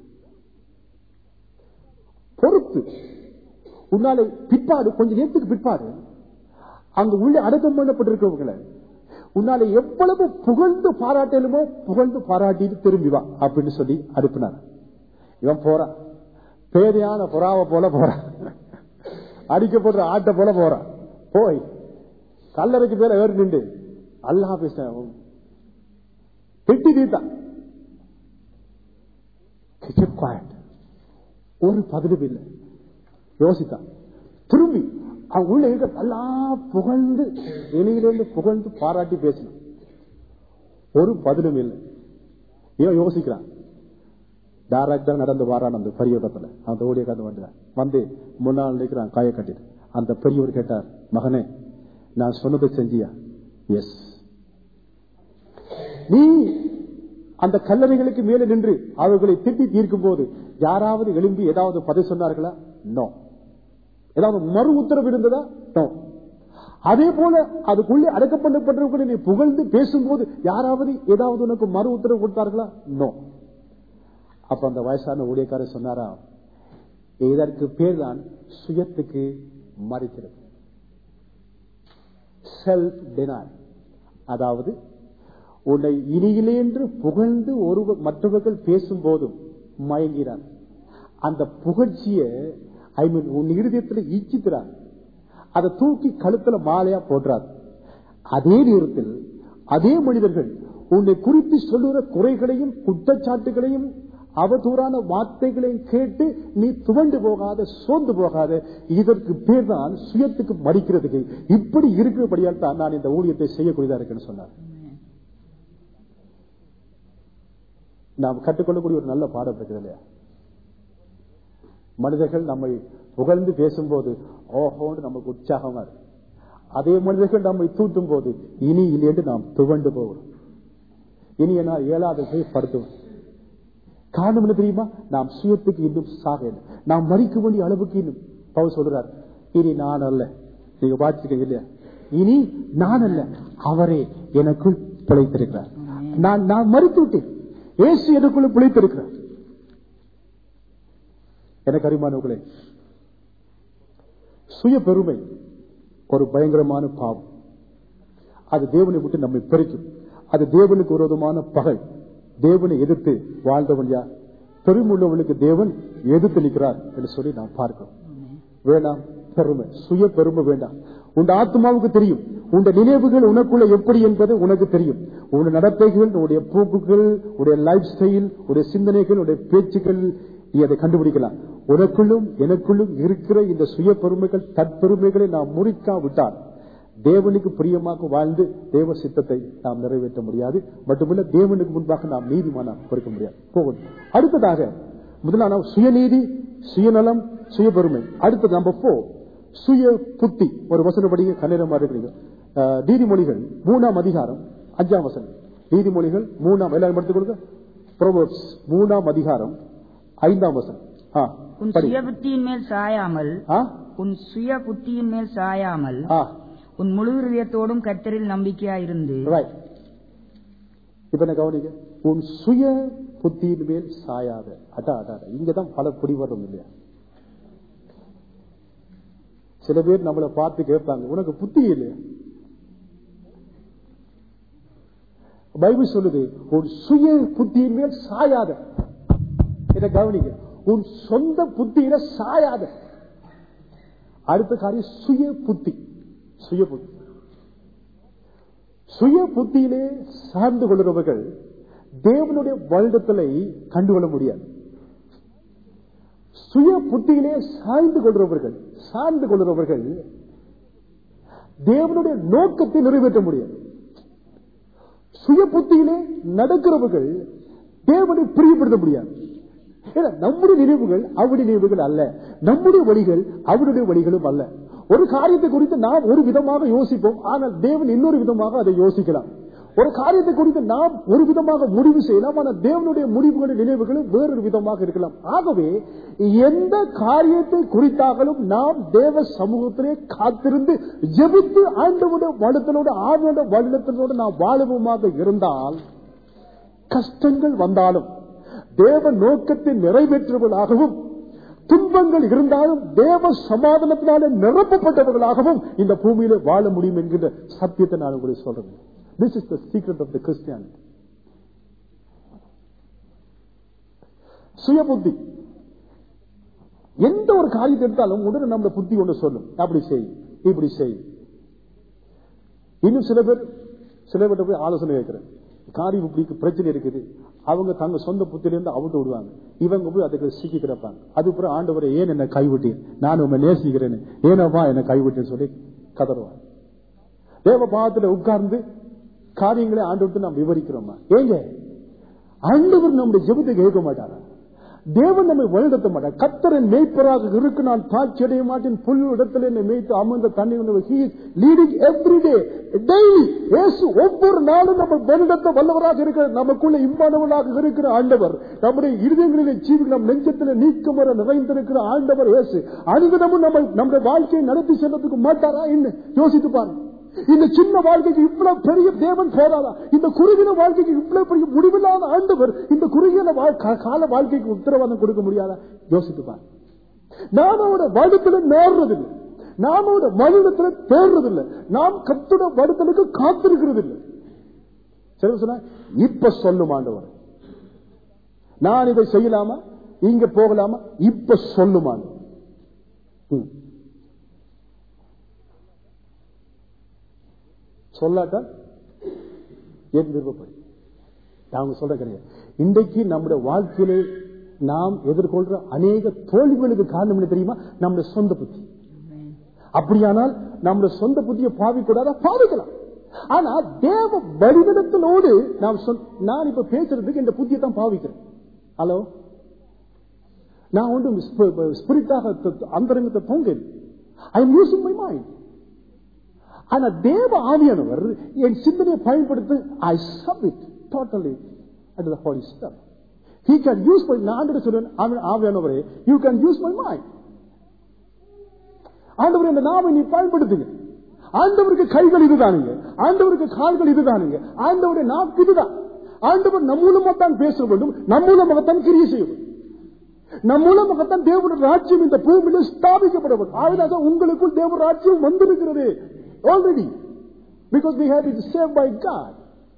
பொறுத்து உன்னாலே பிற்பாடு கொஞ்ச நேரத்துக்கு பிற்பாடு அங்க உள்ளே அடக்கம் பண்ணப்பட்டிருக்கிறவர்களை உன்னால எவ்வளவு புகழ்ந்து பாராட்டலுமோ புகழ்ந்து பாராட்டிட்டு திரும்பி வா அப்படின்னு சொல்லி அனுப்பினார். இவன் போறான், பேரையான புறாவை போல போறான், அடிக்கப்படுற ஆட்டை போல போறான். போய் கல்லறைக்கு பேர ஏறி நின்று அல்லா பேச திட்டி தீர்த்தான். ஒரு பதிலும் இல்லை. யோசித்தான். திரும்பி அவன் உள்ள இருக்க எல்லாம் புகழ்ந்து வெளியிலிருந்து புகழ்ந்து பாராட்டி பேசினான். ஒரு பதிலும் இல்லை. இவன் யோசிக்கிறான். டைரக்டா நடந்து வாரான் அந்த பெரியவரத்துல. அந்த ஓடிய காத்து வந்து முன்னாள் நிற்கிறான் காய கட்டிட்டு. அந்த பெரியவர் கேட்டார், மகனே நான் சொன்னதை செஞ்சியா? எஸ். நீ அந்த கல்லறைகளுக்கு மேலே நின்று அவர்களை திட்டி தீர்க்கும் போது யாராவது எழும்பி ஏதாவது பதில் சொன்னார்களா? நோ. ஏதாவது மறு உத்தரவு இருந்ததா? நோ. அதே போல அதுக்குள்ளே அடக்கப்பட்டவர்களை நீ புகழ்ந்து பேசும்போது யாராவது ஏதாவது உனக்கு மறு உத்தரவு கொடுத்தார்களா? நோ. அப்ப அந்த வயசான ஊழியக்காரர் சொன்னாரா, இதற்கு பேர் தான் சுயத்துக்கு மறிக்கிறது, செல்ஃப் டினாய். அதாவது உன்னை இனியிலே என்று புகழ்ந்து மற்றவர்கள் பேசும் போதும் மயங்கிறான். அந்த புகழ்ச்சிய உன் இருதயத்தில் ஈச்சிக்கிறார், அதை தூக்கி கழுத்துல மாலையா போடுறார். அதே நேரத்தில் அதே மனிதர்கள் உன்னை குறித்து சொல்லுகிற குறைகளையும் குற்றச்சாட்டுகளையும் அவதூறான வார்த்தைகளையும் கேட்டு நீ துவண்டு போகாத, சோர்ந்து போகாத. இதற்கு பேர் தான் சுயத்துக்கு மறிக்கிறதுக்கு. இப்படி இருக்கிறபடியால் தான் நான் இந்த ஊழியத்தை செய்யக்கூடியதா இருக்குன்னு சொன்னார். நாம் கற்றுக்கொள்ளக்கூடிய ஒரு நல்ல பாடம் இருக்குது இல்லையா? மனிதர்கள் நம்மை புகழ்ந்து பேசும்போது ஓஹோன்னு நமக்கு உற்சாகமா இருக்கு. அதே மனிதர்கள் நம்மை தூட்டும் போது இனி இல்லையென்று நாம் துவண்டு போகிறோம். இனி நான் 7வது போய் படுத்துவோம். காரணம் என்ன தெரியுமா? நாம் சுயத்துக்கு இன்னும் சாக, நாம் மறிக்க வேண்டிய அளவுக்கு இன்னும் பவுல் சொல்றார், இனி நான் அல்ல. நீங்க பார்த்துருக்கீங்க இல்லையா? இனி நான் அல்ல, அவரே எனக்குள் பிழைத்திருக்கிறார். நான் மறித்து விட்டேன், இயேசு எனக்குள்ள பிழைத்திருக்கிறார். எனக்கு அருமையானவர்களே, சுய பெருமை ஒரு பயங்கரமான பாவம். அது தேவனை விட்டு நம்மை பறிக்கும். அது தேவனுக்கு விரோதமான பகை. தேவனை எதிர்த்து வாழ்ந்தவன் யார்? பெருமுள்ளவனுக்கு தேவன் எதிர்த்து நிற்கிறார் என்று சொல்லி நாம் பார்க்கிறோம். வேண்டாம் பெருமை, சுய பெருமை வேண்டாம். உன் ஆத்மாவுக்கு தெரியும், உன் நினைவுகள் உனக்குள்ள எப்படி என்பது உனக்கு தெரியும். உன் நடத்தைகள், உன்னுடைய போக்குகள், உடைய லைஃப் ஸ்டைல், உடைய சிந்தனைகள், உடைய பேச்சுக்கள், நீ அதை கண்டுபிடிக்கலாம். உனக்குள்ளும் எனக்குள்ளும் இருக்கிற இந்த சுய பெருமைகள், தற்பெருமைகளை நாம் முறிக்காவிட்டால் தேவனுக்கு பிரியமாக வாழ்ந்து தேவ சித்தத்தை நாம் நிறைவேற்ற முடியாது. மட்டுமல்ல, தேவனுக்கு முன்பாக நாம் நீதிமானம் கொடுக்க முடியாது. போகணும். அடுத்ததாக முதலான சுயநீதி, சுயநலம், சுய பெருமை. அடுத்தது நம்பர் 4 சுய புத்தி. ஒரு வசனப்படி கண்ணீரமா இருக்கிறீங்க. நீதிமொழிகள் 3ஆம் அதிகாரம் 5ஆம் வசனம். நீதிமொழிகள் 3ஆம், எல்லாரும் எடுத்துக் கொடுங்க. புரோவெர்ப்ஸ் 3ஆம் அதிகாரம் 5ஆம் வசனம். உன் சுய புத்தியின் மேல் சாயாமல், உன் சுய புத்தியின் மேல் சாயாமல் உன் முழு இதயத்தோடும் கர்த்தரில் நம்பிக்கையாயிருந்து. இப்ப என்ன கவனிக்க, உன் சுய புத்தியின் மேல் சாயாத. இங்கதான் பல பிடிவரும் இல்லையா? சில பேர் நம்மளை பார்த்து கேட்பாங்க, உனக்கு புத்தி இல்லையா? பைபிள் சொல்லுது, உன் சுய புத்தியின் மேல் சாயாத. இதை கவனிக்க, உன் சொந்த புத்தியில சாயாத. அடுத்த காரியம் சுய புத்தி. சுய புத்தி, சுய புத்தியிலே சார்ந்து கொள்கிறவர்கள் தேவனுடைய வருடத்திலே கண்டுகொள்ள முடியாது. சுய புத்தியிலே சாய்ந்து கொள்றவர்கள் தேவனுடைய நோக்கத்தை நிறைவேற்ற முடியாது. சுய புத்தியிலே நடக்கிறவர்கள் தேவனை பிரியப்படுத்த முடியாது. நம்முடைய நினைவுகள் அவருடைய நினைவுகள் அல்ல, நம்முடைய வழிகள் அவருடைய வழிகளும் அல்ல. ஒரு காரியத்தை குறித்து நாம் ஒரு விதமாக யோசிப்போம், ஆனால் தேவன் இன்னொரு விதமாக அதை யோசிக்கலாம். ஒரு காரியத்தை குறித்து நாம் ஒரு விதமாக முடிவு செய்யலாம், ஆனால் தேவனுடைய முடிவுகளின் நினைவுகளும் வேறொரு விதமாக இருக்கலாம். ஆகவே எந்த காரியத்தை குறித்தாலும் நாம் தேவ சமூகத்திலே காத்திருந்து ஜெபித்து ஆண்டவருடைய வழித்தலோடு ஆவியோட வழித்தலோடு நாம் வாழுவோமாக இருந்தால், கஷ்டங்கள் வந்தாலும் தேவ நோக்கத்தை நிறைவேற்றுவதாகவும், துன்பங்கள் இருந்தாலும் தேவ சமாதானத்தினாலே நிரப்பப்பட்டவர்களாகவும் இந்த பூமியிலே வாழ முடியும் என்கின்ற சத்தியத்தை நான் உங்களுக்கு சொல்றேன். This is the secret of the Christianity. சுய புத்தி. எந்த ஒரு காரியத்தை எடுத்தாலும் உடனே நம்ம புத்தி ஒன்று சொல்லும், அப்படி செய் இப்படி செய். இன்னும் சில பேர் போய் ஆலோசனை கேட்கிறேன், காரியம் இப்படி பிரச்சனை இருக்குது, அவங்க தங்க சொந்த புத்திலிருந்து அவுட்டு விடுவாங்க, இவங்க போய் அதுக்கு சிக்கி கிடப்பாங்க. அதுக்கப்புறம் ஆண்டவரை ஏன் என்ன கைவிட்டேன், நான் உண்மை நேசிக்கிறேன், ஏனப்பா என்ன கைவிட்டேன்னு சொல்லி கதறுவாங்க. தேவ பாதத்துல உட்கார்ந்து காரியங்களை ஆண்டவருக்கு நாம் விவரிக்கிறோமா? ஏங்க ஆண்டவர் நம்முடைய ஜெபத்தை கேட்க மாட்டாரா? தேவன் நம்மை வழிநடத்த மாட்டார். கர்த்தரின் மேய்ப்பராக இருக்கு, நான் தாழ்ச்சி அடைய மாட்டேன், புல் இடத்துல என்னை மேய்த்து அமர்ந்த தண்ணி லீடிங் எவ்ரிடே டெய்லி. ஒவ்வொரு நாளும் நம்ம வழிநடத்த வல்லவராக இருக்கிற, நமக்குள்ள இம்பானவராக இருக்கிற ஆண்டவர், நம்முடைய இருதயங்களிலே ஜீவிகள் நம் நெஞ்சத்தில் நீக்கம் வர நிறைந்திருக்கிற ஆண்டவர் இயேசு அனுதினமும் நம்முடைய வாழ்க்கையை நடத்தி செல்றதுக்கு மாட்டாரா? என்ன யோசித்து பாருங்க. இந்த சின்ன வாழ்க்கைக்கு இவ்வளவு பெரிய தேவன் போராடா? இந்த குறுகின வாழ்க்கைக்கு இவ்வளவு பெரிய முடிவில்லாத ஆண்டவர் இந்த குறுகின கால வாழ்க்கைக்கு உத்தரவாதம் கொடுக்க முடியாதா? யோசித்துப்பார். நாம் அவருடைய வருடத்தில் நேர்றதில்லை, நாம் அவருடைய மனிதத்தில் தேர்றதில்லை, நாம் கர்த்தருடைய வருடத்திற்கு காத்திருக்கிறது இல்லை. சரி சொன்னா, இப்ப சொல்லும் ஆண்டவர், நான் இதை செய்யலாமா, இங்க போகலாமா, இப்ப சொல்லும் ஆண்டவர். சொல்லாட்டா என் விருப்பப்படி அவங்க சொல்ற கிடையாது. இன்றைக்கு நம்முடைய வாழ்க்கையிலே நாம் எதிர்கொள்ற அநேக தோல்விகளுக்கு காரணம் என்ன தெரியுமா? நம்முடைய சொந்த புத்தி. அப்படியானால் நம்முடைய சொந்த புத்தியை பாவிக்கூடாதா? பாவிக்கலாம். ஆனா தேவ வழிநடத்தலோடு நான் இப்ப பேசுறதுக்கு இந்த புத்தியை தான் பாவிக்கிறேன். ஹலோ, நான் ஒன்றும் ஸ்பிரிட்டாக அந்தரங்கத்தை தோங்க, I am using my mind. ஆனா தேவ ஆவியானவர் என் சிந்தனையை பயன்படுத்தி I submit totally under the Holy Spirit. He can use my mind. ஆவியானவரே, you can use my mind. ஆண்டவர் இந்த நாவை நீ பயன்படுத்துங்க. ஆண்டவருக்கு கைகள் இதுதானுங்க, ஆண்டவருக்கு கால்கள் இதுதானுங்க, ஆண்டவருடைய நாக்கு இதுதான். ஆண்டவர் நம் மூலமாகத்தான் பேச வேண்டும், நம் மூலமாகத்தான் கிரியை செய்ய வேண்டும், நம் மூலமாகத்தான் தேவனுடைய ராஜ்யம் இந்த பூமியில ஸ்தாபிக்கப்பட வேண்டும். அதனால உங்களுக்குள் தேவ ராஜ்யம் வந்திருக்கிறது already, because we have been saved by God.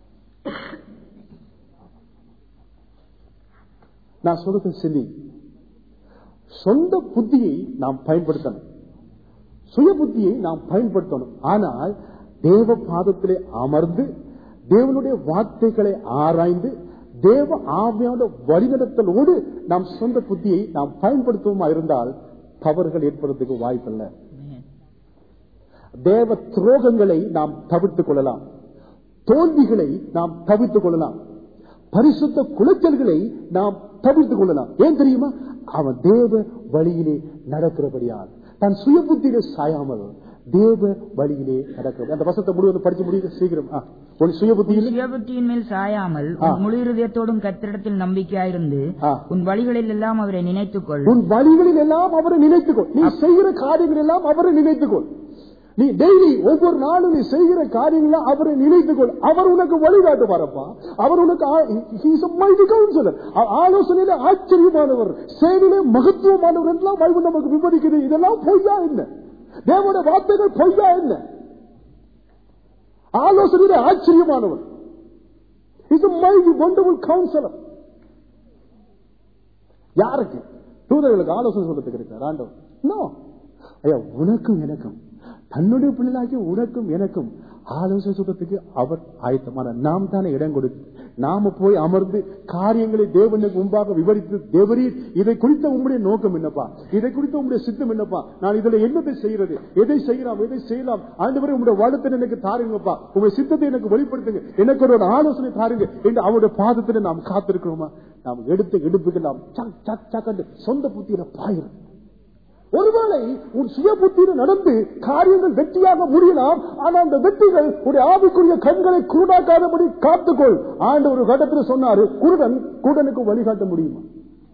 நான் சொல்றது சிந்தி, சொந்த புத்தியை நாம் பயன்படுத்தணும், சுய புத்தியை நாம் பயன்படுத்தணும். ஆனால் தேவ பாதத்திலே அமர்ந்து தேவனுடைய வார்த்தைகளை ஆராய்ந்து தேவ ஆவியான வழிநடத்தலோடு நாம் சொந்த புத்தியை நாம் பயன்படுத்துவோமா இருந்தால் தவறுகள் ஏற்படுறதுக்கு வாய்ப்பில்லை. தேவ துரோகங்களை நாம் தவிர்த்துக் கொள்ளலாம், தோல்விகளை நாம் தவிர்த்துக் கொள்ளலாம், பரிசுத்த குலைச்சல்களை நாம் தவிர்த்துக் கொள்ளலாம். ஏன் தெரியுமா? அவன் தேவ வழியிலே நடக்கிறபடியால், தன் சுய புத்தியிலே சாயாமல் தேவ வழியிலே நடக்கிறது. அந்த வசனத்தை முழுவதும் படிச்சு முடியுது சீக்கிரம். உன் சுய புத்தியின் மேல் சாயாமல் முழு இருதயத்தோடும் கர்த்தரிடத்தில் நம்பிக்கையாயிருந்து உன் வழிகளில் எல்லாம் அவரை நினைத்துக்கொள். உன் வழிகளில் எல்லாம் அவரை நினைத்துக்கொள். நீ செய்கிற காரியங்கள் எல்லாம் அவரை நினைத்துக்கொள். நீ டெய்லி ஒவ்வொரு நாளும் நீ செய்கிற காரியங்கள் அவரை நினைத்துக்கொள். அவர் உனக்கு வழிகாட்டு வரப்பா. அவர் உனக்கு ஆலோசனையில ஆச்சரியமானவர், செயலிலே மகத்துவமானவர் என்றெல்லாம் பைபிள் நமக்கு விவரிக்குது. இதெல்லாம் பொய்யா என்ன? தேவனுடைய வார்த்தைகள் பொய்யா என்ன? ஆலோசனையில ஆச்சரியமானவர். Is a mighty wonderful counselor. யாருக்கு? தூதர்களுக்கு ஆலோசனை சொல்றதுக்கு இருக்கிறார் ஆண்டவர். நோ, ஐயா, உனக்கும் எனக்கும், தன்னுடைய பிள்ளைகளாகிய உனக்கும் எனக்கும் ஆலோசனை சொல்றதுக்கு அவர் ஆயத்தமான நாம் தானே இடம் கொடுத்து நாம போய் அமர்ந்து காரியங்களை தேவனுக்கு முன்பாக விவரித்து தேவரீர் இதை குறித்த உங்களுடைய நோக்கம் என்னப்பா, இதை குறித்த உங்களுடைய சித்தம் என்னப்பா, நான் இதுல என்னதை செய்யறது, எதை செய்யலாம் ஆண்டவரே உங்களுடைய வாழ்த்தை எனக்கு தாருங்கப்பா, உங்களுடைய சித்தத்தை எனக்கு வெளிப்படுத்துங்க, எனக்கு ஒரு ஆலோசனை தாருங்க என்று அவருடைய பாதத்தில் நாம் காத்திருக்கிறோமா? நாம் எடுத்த எடுப்புகள் நாம் சொந்த புத்தியில பாயிரும். ஒருவேளை உன் சுய புத்தியில நடந்து காரியங்கள் வெற்றியாக முடியலாம். ஆனால் அந்த வெற்றிகள் உடைய ஆவிக்குரிய கண்களை குருடாக்காதபடி காத்துக்கொள். ஆண்டு ஒரு கட்டத்தில் சொன்னாரு, குருடனுக்கு வழிகாட்ட முடியுமா?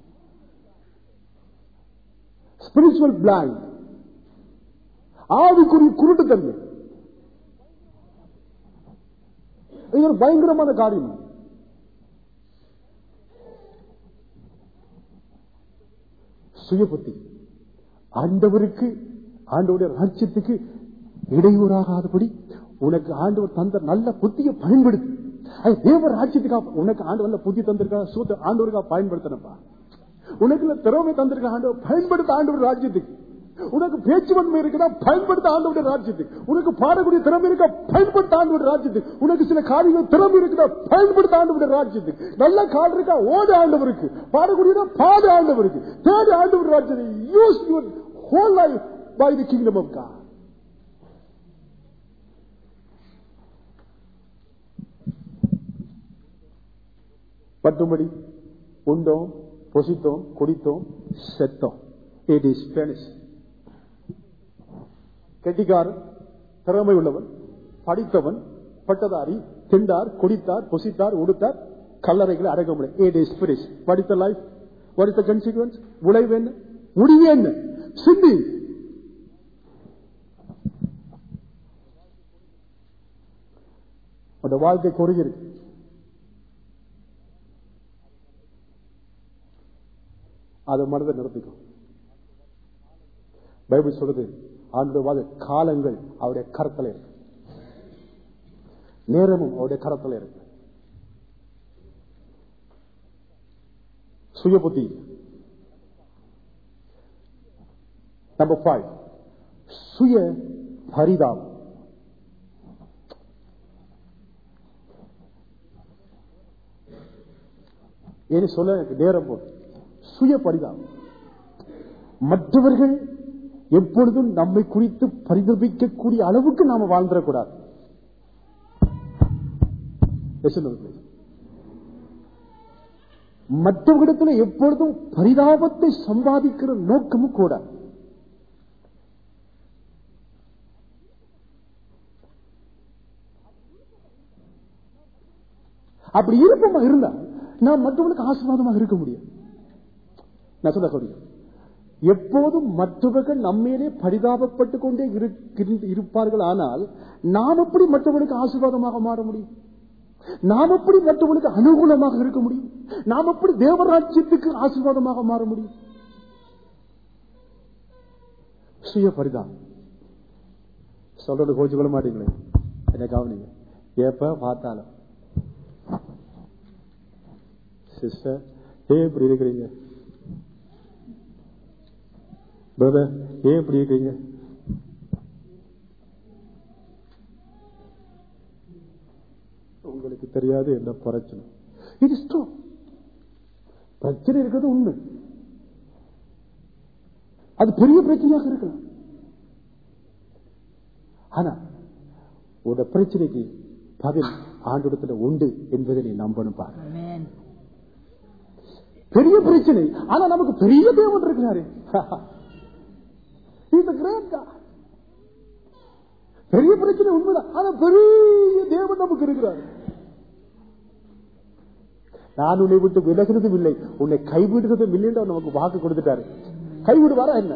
ஸ்பிரிச்சுவல் பிளைண்ட், ஆவிக்குரிய குருட்டு தன்மை. இது ஒரு பயங்கரமான காரியம். சுய புத்தி ஆண்டவருக்கு, ஆண்டவருடைய ராஜ்யத்துக்கு இடையூறாகாதபடி உனக்கு ஆண்டவர் தந்த நல்ல புத்தியை பயன்படுத்தி, அது தேவ ராஜ்யத்துக்காக உனக்கு ஆண்டவர் நல்ல புத்தி தந்திருக்கா, ஆண்டவருக்காக பயன்படுத்தணும்பா. உனக்கு திறமை தந்திருக்க ஆண்டவர் பயன்படுத்த, ஆண்டவர் ராஜ்யத்துக்கு. உனக்கு பேச்சு வன்மை இருக்குன்னா பயன்படுத்த ஆண்டவருடைய ராஜ்யத்துக்கு. உனக்கு பாடக்கூடிய திறமை இருக்கா பயன்படுத்த ஆண்டவருடைய ராஜ்யத்துக்கு. உனக்கு சில காரியங்கள் திறமை இருக்குதா பயன்படுத்த ஆண்டவருடைய ராஜ்யத்துக்கு. நல்ல கால் இருக்கா ஓட ஆண்டவருக்கு, பாடக்கூடியதா பாட ஆண்டவருக்கு, தேடி ஆண்டவர் ராஜ்யத்தை. Use your whole life by the kingdom of God. பட்டும்படி உண்டோம், பொசித்தோம், குடித்தோம், செத்தோம். It is finished. கெட்டிக்காரன், திறமை உள்ளவன், படித்தவன், பட்டதாரி, திண்டார், குடித்தார், பொசித்தார், உடுத்தார், கல்லறைகளை அடக்க முடியும். It is finished. What is the life? What is the consequence? விளைவு என்ன, முடிவு என்ன? சிந்தி. அந்த வாழ்க்கை குறுகிருக்கு. அதை மனதை நிறுத்திக்கும். பைபிள் சொல்றது, ஆண்டவருடைய காலங்கள் அவருடைய கரத்தில் இருக்கு, நேரமும் அவருடைய கரத்தில் இருக்கு. சுய புத்தி. நம்பர் 5, சுய பரிதாபம். ஏன்னு சொல்ல எனக்கு நேரம் போது. சுய பரிதாபம். மற்றவர்கள் எப்பொழுதும் நம்மை குறித்து பரிதபிக்கக்கூடிய அளவுக்கு நாம வாழ்ந்துடக்கூடாது. மற்றவர்களிடத்தில் எப்பொழுதும் பரிதாபத்தை சம்பாதிக்கிற நோக்கமும் கூட. அப்படி இருப்பமா இருந்தா நாம் மற்றவர்களுக்கு ஆசீர்வாதமாக இருக்க முடியும். நான் சொல்ல எப்போதும் மற்றவர்கள் நம்மேலே பரிதாபப்பட்டுக் கொண்டே இருப்பார்கள். ஆனால் நாம் எப்படி மற்றவர்களுக்கு ஆசீர்வாதமாக மாற முடியும்? நாம் எப்படி மற்றவர்களுக்கு அனுகூலமாக இருக்க முடியும்? நாம் எப்படி தேவராஜ்யத்துக்கு ஆசீர்வாதமாக மாற முடியும்? சுய பரிதாபம். சொல்றது கோச்சு கொள்ள மாட்டீங்களே, என்ன கவனிங்க. எப்ப பார்த்தாலும் சிஸ்டர் ஏன் இப்படி இருக்கிறீங்க, பிரதர் ஏன் இப்படி இருக்கீங்க, உங்களுக்கு தெரியாது என்ன பிரச்சனை. இது இஷ்டம். பிரச்சனை இருக்கிறது உண்மை, அது பெரிய பிரச்சனையாக இருக்கலாம். ஆனா உட பிரச்சனைக்கு பதில் ஆண்டவரிடத்தில் உண்டு என்பதை நீ நம்பணும். பாரு, பெரிய பிரச்சனை, ஆனா நமக்கு பெரிய தேவன் இருக்கிறாரு. பெரிய பிரச்சனை உண்மைதான், ஆனா பெரிய தேவன் நமக்கு இருக்கிறார். நான் உன்னை விட்டு விலகிறதும் இல்லை, உன்னை கைவிடுறதும் இல்லை என்று நமக்கு வாக்கு கொடுத்துட்டாரு. கைவிடுவாரா என்ன?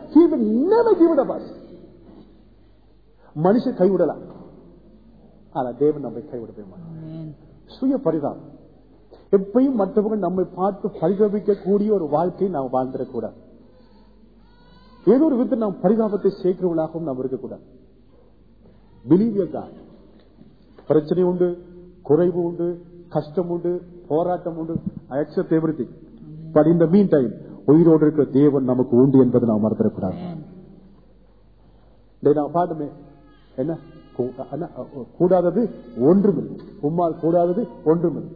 மனுஷன் கைவிடலாம், ஆனா தேவன் நம்மை கைவிடவே மாட்டார். சுய பரிதாபம். எப்பயும் மற்றவர்கள் நம்மை பார்த்து பரிதாபிக்கக்கூடிய ஒரு வாழ்க்கையை நாம் வாழ்ந்துடக்கூடாது. ஏதோ ஒரு விதத்தில் நாம் பரிதாபத்தை சேர்க்கிறவர்களாகவும் நாம் இருக்கக்கூடாது. Believe your God. பிரச்சனை உண்டு, குறைவு உண்டு, கஷ்டம் உண்டு, போராட்டம் உண்டு. I accept everything. But in the meantime, உயிரோடு இருக்கிற தேவன் நமக்கு உண்டு என்பதை நாம் மறந்துடக்கூடாது. நாம் பாட்டுமே என்ன கூடாதது ஒன்றுமில்லை. உம்மால் கூடாதது ஒன்றுமில்லை.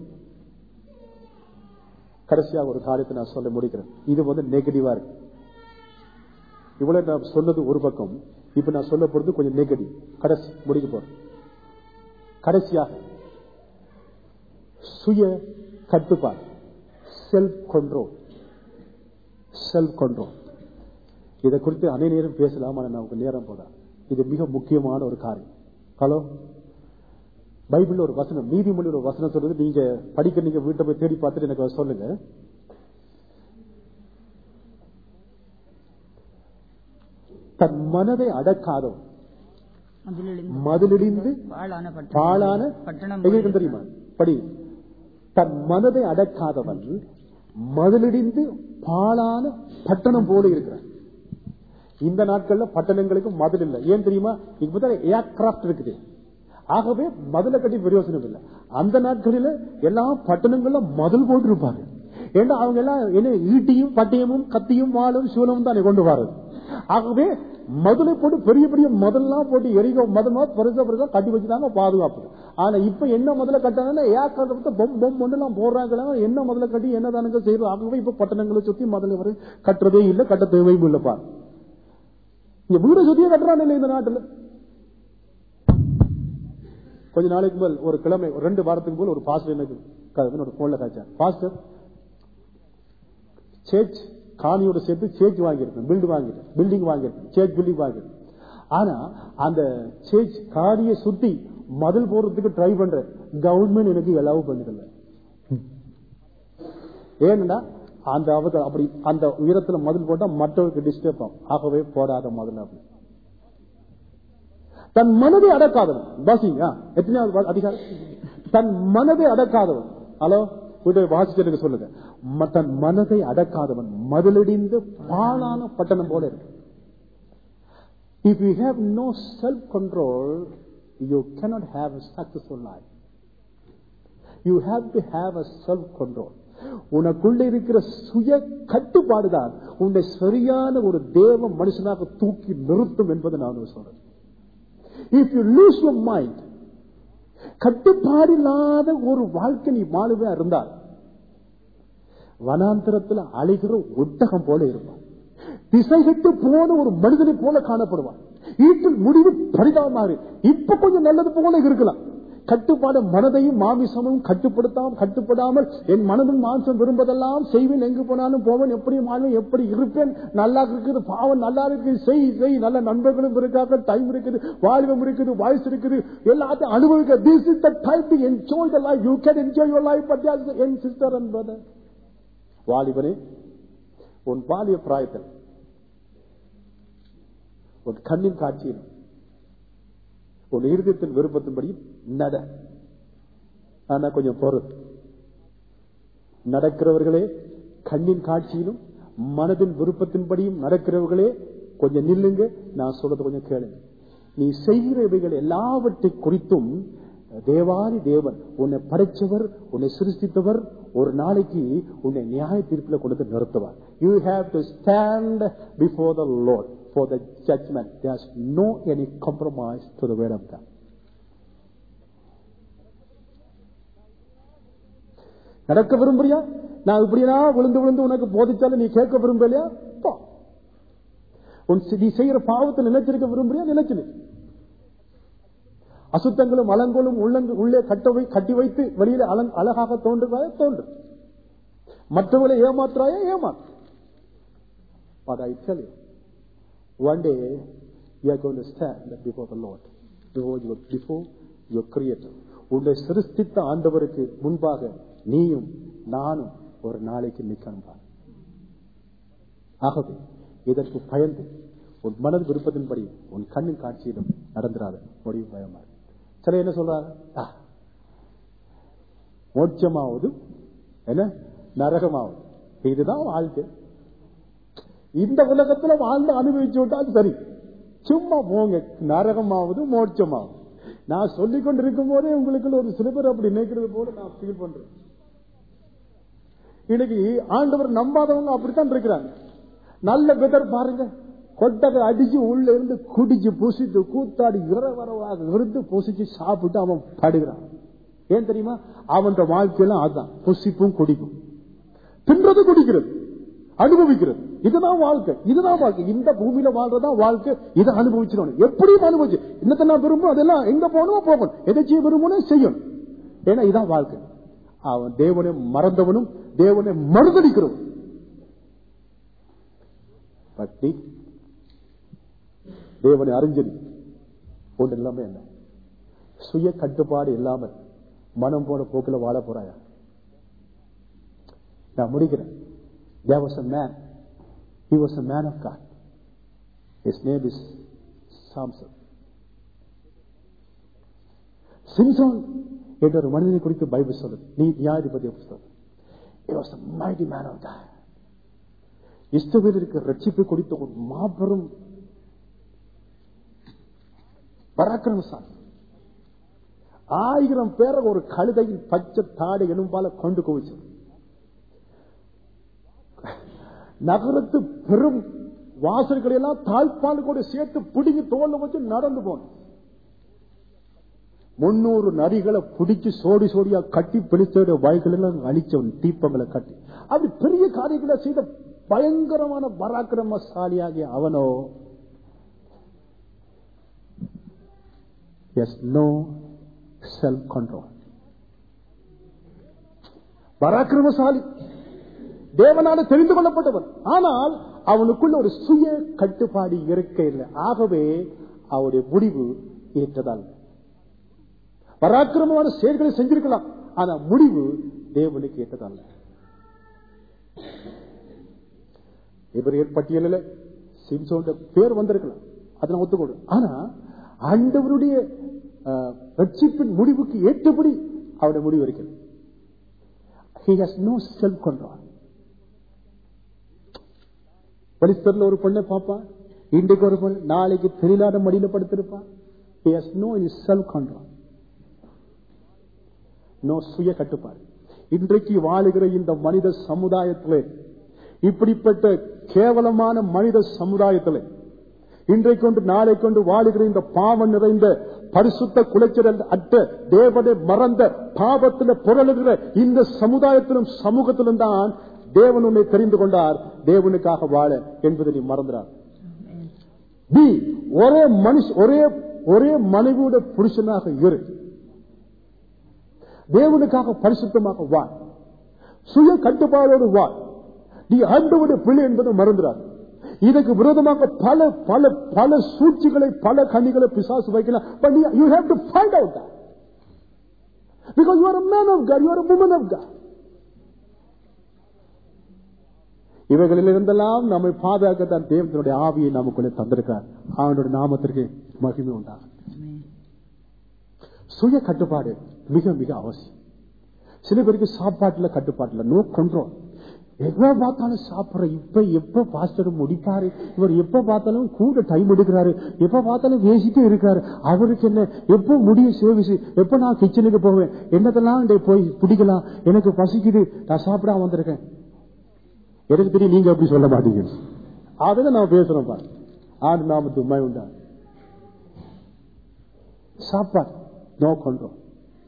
கடைசியாக ஒரு காரியத்தை நான் சொல்ல முடிக்கிறேன். இது நெகட்டிவா இருக்கு. இவ்வளவு நான் சொன்னது ஒரு பக்கம். இப்ப நான் சொல்ல போறது கொஞ்சம் நெகட்டிவ். கடைசி முடிக்க போறேன். கடைசியாக சுய கட்டுப்பாடு, செல்ஃப் கண்ட்ரோல். செல்ஃப் கண்ட்ரோல் இதை குறித்து அநேக நேரம் பேசலாம். நமக்கு நேரம் போதா. இது மிக முக்கியமான ஒரு காரியம். ஹலோ, பைபிள் ஒரு வசனம், நீதிமொழி ஒரு வசனம் சொல்றது. நீங்க படிக்க, நீங்க வீட்டை போய் தேடி பார்த்துட்டு எனக்கு சொல்லுங்க. தன் மனதை அடக்காதவன் மதிலிடிந்து பாழான பட்டணம் தெரியுமா? படி. தன் மனதை அடக்காதவன் மதிலிடிந்து பாழான பட்டணம் போல இருக்கிறான். இந்த நாட்கள்ல பட்டணங்களுக்கு மதில் இல்லை. ஏன் தெரியுமா? இப்ப ஏர்கிராப்ட் இருக்குது. ஆகவே மதுளை கட்டி பிரயோசனம் இல்லை. அந்த நாட்களில எல்லா பட்டணங்கள்ல மதில் போட்டு இருப்பாங்க. ஏன்னா அவங்க எல்லாம் என்ன ஈட்டியும் பட்டயமும் கத்தியும் வாழும் சூலமும் தான் கொண்டு வர்றது. ஆகவே மதுளை போட்டு பெரிய பெரிய மதெல்லாம் போட்டு எரிக மதமா பெருசா பெருசா கட்டி வச்சுதாங்க பாதுகாப்பு. ஆனா இப்ப என்ன முதல்ல கட்டாங்கன்னா ஏர்கிராப்ட் பொம் எல்லாம் போடுறாங்க. என்ன முதல்ல கட்டி என்ன தானுங்க செய்யறது. ஆகவே இப்ப பட்டணங்களை சுத்தி மதுளை வரை கட்டுறதே இல்லை, கட்ட தேவையும் இல்லப்பா. இங்க வீடு சுத்தியே கட்டுறான் இல்லை இந்த நாட்டுல. கொஞ்ச நாளைக்கு மேல் ஒரு கிழமை 2 வாரத்துக்கு போல் ஒரு பாஸ்டர் எனக்கு ஒரு போன்ல காய்ச்சார். பாஸ்டர் சேர்ச் காணியோட சேர்த்து சேர்ச் வாங்கியிருக்கேன், பில்டிங் வாங்கியிருக்கேன், சேர்ச் பில்டிங் வாங்கியிருக்கேன். ஆனா அந்த சேர்ச் காணியை சுத்தி மதில் போறதுக்கு ட்ரை பண்ற கவர்மெண்ட் எனக்கு எல்லாம் பண்ணதில்ல. ஏன்னா அந்த அப்படி அந்த உயரத்துல மதில் போட்டா மற்றவருக்கு டிஸ்டர்ப் ஆகும். ஆகவே போடாத மதில். அப்படி தன் மனதை அடக்காதவன், வாசிங்க எத்தனையாவது அதிகாரம், தன் மனதை அடக்காதவன். ஹலோ, வாசிச்சு சொல்லுங்க. தன் மனதை அடக்காதவன் மதிலடிந்து பாழான பட்டணம் போல இருக்கு. If you have no self-control, you cannot have a successful life. You have to have a self-control. உனக்குள்ள இருக்கிற சுய கட்டுப்பாடுதான் உன்னை சரியான ஒரு தேவ மனுஷனாக தூக்கி நிறுத்தும் என்பதை நான் சொல்றேன். If you lose your mind, கட்டுப்பாடு இல்லாத ஒரு வாழ்க்கை நீ வாழவே இருந்தால் வனாந்திரத்தில் அழைகிற ஒட்டகம் போல இருப்பான். திசை கட்டு போன ஒரு மனிதனை போல காணப்படுவான். வீட்டில் முடிவு பரிதாபமாக இப்ப கொஞ்சம் நல்லது போல இருக்கலாம். கட்டுப்பாடு மனதையும் மாமிசமும் கட்டுப்படாமல் என் மனதும் மாம்சம் விரும்பதெல்லாம் செய்வேன், எங்கு போனாலும் போவேன், எப்படி மாறுவேன், எப்படி இருப்பேன், நல்லா இருக்குது, பாவம் நல்லா இருக்குது, செய் நல்ல நண்பர்களும் இருக்காங்க, டைம் இருக்குது, வாழ்வம் இருக்குது, வாய்ஸ் இருக்குது, எல்லாத்தையும் அனுபவிக்க. This is the time to enjoy the life. You can enjoy your life, but yes, என் சிஸ்டர் அண்ட் பிரதர், வாலிபனே, உன் பாலிய பிராயத்தில் உன் கண்ணின் காட்சியில் உன் இருதயத்தின் விருப்பத்தின்படி நட. ஆனா கொஞ்சம் பொறுத்து நடக்கிறவர்களே, கண்ணின் காட்சியிலும் மனதின் விருப்பத்தின்படியும் நடக்கிறவர்களே கொஞ்சம் நில்லுங்க. நான் சொல்றது கொஞ்சம் கேளுங்க. நீ செய்கிறவைகள் எல்லாவற்றை குறித்தும் தேவாதி தேவன், உன்னை படைச்சவர், உன்னை சிருஷ்டித்தவர், ஒரு நாளைக்கு உன்னை நியாய தீர்ப்பில் கொடுத்து நிறுத்துவார். You have to stand before the Lord for the judgment. There's no any compromise to the word of God. நடக்க விரும்புறியா? நான் இப்படியா விழுந்து விழுந்து உனக்கு போதிச்சாலும் நீ கேட்க விரும்பலையா? நீ செய்யற பாவத்தை நினைச்சிருக்க விரும்புறியா? நினைச்சு அசுத்தங்களும் அலங்கோலும் உள்ளே கட்டி வைத்து வெளியில அழகாக தோன்றுவாய தோன்று, மற்றவர்களை ஏமாத்துறாயா ஏமாத்து. But I tell you, one day you are going to stand before the Lord, before your Creator. உன்னை சிருஷ்டித்த ஆண்டவருக்கு முன்பாக நீயும் நானும் ஒரு நாளைக்கு நிற்கணும். ஆகவே இதற்கு பயந்து உன் மனது விருப்பத்தின்படி உன் கண்ணின் காட்சியிலும் நடந்துராத. முடிவு பயமா. சில என்ன சொல்றாங்க, மோட்சமாவது என்ன நரகமாவது, இதுதான் வாழ்க்கை. இந்த உலகத்துல வாழ்ந்து அனுபவிச்சு விட்டால் சரி, சும்மா போங்க, நரகமாவது மோட்சமாவது. நான் சொல்லிக் கொண்டிருக்கும் போதே உங்களுக்கு ஒரு சில பேர் அப்படி நினைக்கிறது போல நான் ஃபீல் பண்றேன். இன்னைக்கு ஆண்டவர் நம்பாதவங்க அப்படித்தான் இருக்கிறாங்க. நல்ல வெதர் பாருங்க, கொட்டகை அடிச்சு உள்ள இருந்து குடிச்சு பூசிட்டு கூத்தாடி இரவரவாக இருந்து பூசிச்சு சாப்பிட்டு அவன் படுகிறான். ஏன் தெரியுமா? அவன் வாழ்க்கையெல்லாம் அதுதான், புசிப்பும் குடிக்கும், தின்றது குடிக்கிறது, அனுபவிக்கிறது. இதுதான் வாழ்க்கை, இதுதான் வாழ்க்கை. இந்த பூமியில வாழ்றதான் வாழ்க்கை. இதை அனுபவிச்சிடணும், எப்படியும் அனுபவிச்சு. இன்னத்தை நான் விரும்பும் அதெல்லாம் எங்க போகணுமோ போகணும், எதை செய்ய விரும்பணும் செய்யணும். ஏன்னா இதான் வாழ்க்கை. அவன் தேவனை மறந்தவனும் தேவனை மறுதளிக்கிறவன். பக்தி தேவனை அறிஞ்சது ஒன்று இல்லாம என்ன, சுய கட்டுப்பாடு இல்லாமல் மனம் போன போக்கில் வாழ போறாயா? நான் முடிக்கிறேன். There was a man. He was a man of God. His name is Samson. Samson என்ற ஒரு மனிதனை குறித்து பைபிள் சொல்லுது. நீ நியாயாதிபதி புத்தகம். He was a mighty man of God. இஸ்ரவேலுக்கு ரட்சிப்பை கொடுத்த ஒரு மாபெரும் பராக்கிரமசாலி. 1000 பேரை ஒரு கழுதையின் பச்சை தாடை எனும்பால கொண்டு குவிச்சு நகரத்து பெரும் வாசல்களை எல்லாம் தாழ்பால் கூட சேர்த்து பிடிங்கி தோல்ல வச்சு நடந்து போன 300 நரிகளை பிடிச்சு சோடி சோடியா கட்டி பிடிச்ச வயல்கள் எல்லாம் அழிச்சவன், தீப்பங்களை கட்டி அப்படி பெரிய காரியங்களை செய்த பயங்கரமான பராக்கிரமசாலியாகிய அவனோ no self control. பராக்கிரமசாலி, தேவனால தெரிந்து கொள்ளப்பட்டவன். ஆனால் அவனுக்குள்ள ஒரு சுய கட்டுப்பாடு இருக்க இல்லை. ஆகவே அவருடைய முடிவு ஏற்றதால் பராக்கிரமமான செயல்களை செஞ்சிருக்கலாம், ஆனா முடிவு தேவனுக்கு ஏற்றதால். எபிரேயர் பட்டியலில் சிம்சோன் பேர் வந்திருக்கலாம், அதனை ஒத்துக்கொடு. ஆனா ஆண்டவருடைய ரட்சிப்பின் முடிவுக்கு ஏற்றபடி அவருடைய முடிவு இருக்கிறது. He has no self control. பரிசுத்தர்ல ஒரு பொண்ணை பாப்பா, இன்றைக்கு ஒரு பொண்ணு, நாளைக்கு தெரியலாத மடியில படுத்திருப்பான். He has no self control. No சுய கட்டுப்பாடு. இன்றைக்கு வாழுகிற இந்த மனித சமுதாயத்திலே, இப்படிப்பட்ட கேவலமான மனித சமுதாயத்திலே, இன்றைக்கொண்டு நாளை கொண்டு வாழுகிற இந்த பாவம் நிறைந்த பரிசுத்த குலைச்சல் அற்ற தேவனை மறந்த பாவத்தில் புரளுகிற இந்த சமுதாயத்திலும் சமூகத்திலும் தான் தேவன் உன்னை தெரிந்து கொண்டார். தேவனுக்காக வாழ என்பதை நீ மறந்துறார். ஒரே மனுஷ ஒரே மனைவியோட புருஷனாக இரு, தேவனுக்காக பரிசுத்தமாக வாழ், சுய கட்டுப்பாடோடு வாழ். நீ ஆண்டவருடைய பிள்ளை என்பதை மறந்துறார். இதற்கு விரோதமாக பல பல பல சூழ்ச்சிகளை பல கண்ணிகளை பிசாசு வைக்கலாம். But you have to find out that. Because you are a man of God, you are a woman of God. இவைகளில் இருந்தெல்லாம் நம்மை பாதுகாக்கத்தான் தேவனுடைய ஆவியை நமக்குள்ளே தந்திருக்கிறார். அவனுடைய நாமத்திற்கு மகிமை உண்டாகும். சுய கட்டுப்பாடு மிக மிக அவசியம். சில பேருக்கு சாப்பாட்டுல கட்டுப்பாட்டுல நோ கண்ட்ரோல். எப்ப பார்த்தாலும் சாப்பிடுற, எப்ப பாஸ்டர் முடிப்பாரு, இவர் எப்ப பார்த்தாலும் கூட டைம் எடுக்கிறாரு, எப்ப பார்த்தாலும் பேசிட்டே இருக்காரு. அவருக்கு என்ன, எப்ப முடிய சர்வீஸ், எப்ப நான் கிச்சனுக்கு போவேன், என்னதெல்லாம் போய் பிடிக்கலாம், எனக்கு பசிக்குது, நான் சாப்பிடாம வந்திருக்கேன். எனக்கு தெரியும் நீங்க அப்படி சொல்ல மாட்டீங்க. அதுதான் நான் பேசுறேன் பாரு. ஆண்டு நாமத்து உண்மை உண்டா. சாப்பாடு நோ கண்ட்ரோல்.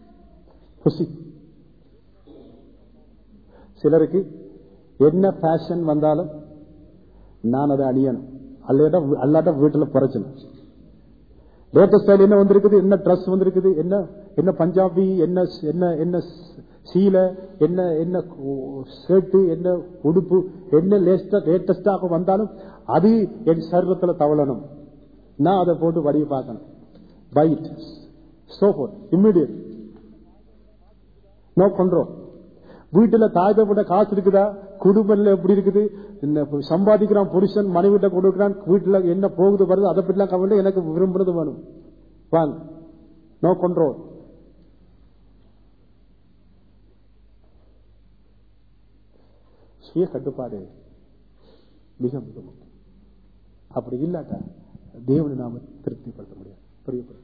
சிலருக்கு என்ன ஃபேஷன் வந்தாலும் நான் அதை அணியணும், அல்லாட்ட வீட்டுல பிரச்சனை. லேட்டஸ்ட் ஸ்டைல் என்ன வந்திருக்குது, என்ன ட்ரெஸ் வந்திருக்குது, என்ன பஞ்சாபி, என்ன சீலை, என்ன ஷர்ட், என்ன உடுப்பு, என்ன லேட்டஸ்டாக வந்தாலும் அது என் சர்வத்துல தவளணும், நான் அதை போட்டு வடிய பார்க்கணும். பைட் சோஃபோன் இம்மிடியட் நோ கண்ட்ரோல். வீட்டுல தாழ்த்தப்பட்ட காசு இருக்குதா, குடும்பம் எப்படி இருக்குது, சம்பாதிக்கிறான் புருஷன், மனைவிட்ட கொடுக்கிறான், வீட்டுல என்ன போகுது வருது, அதை பற்றிலாம் கவலை, எனக்கு விரும்புறது வேணும், வாங்க. No control. சுய கட்டுப்பாடு மிக மிக முக்கியம். அப்படி இல்லாட்டா தேவனை நாம திருப்திப்படுத்த முடியாது, பிரியப்படுத்த.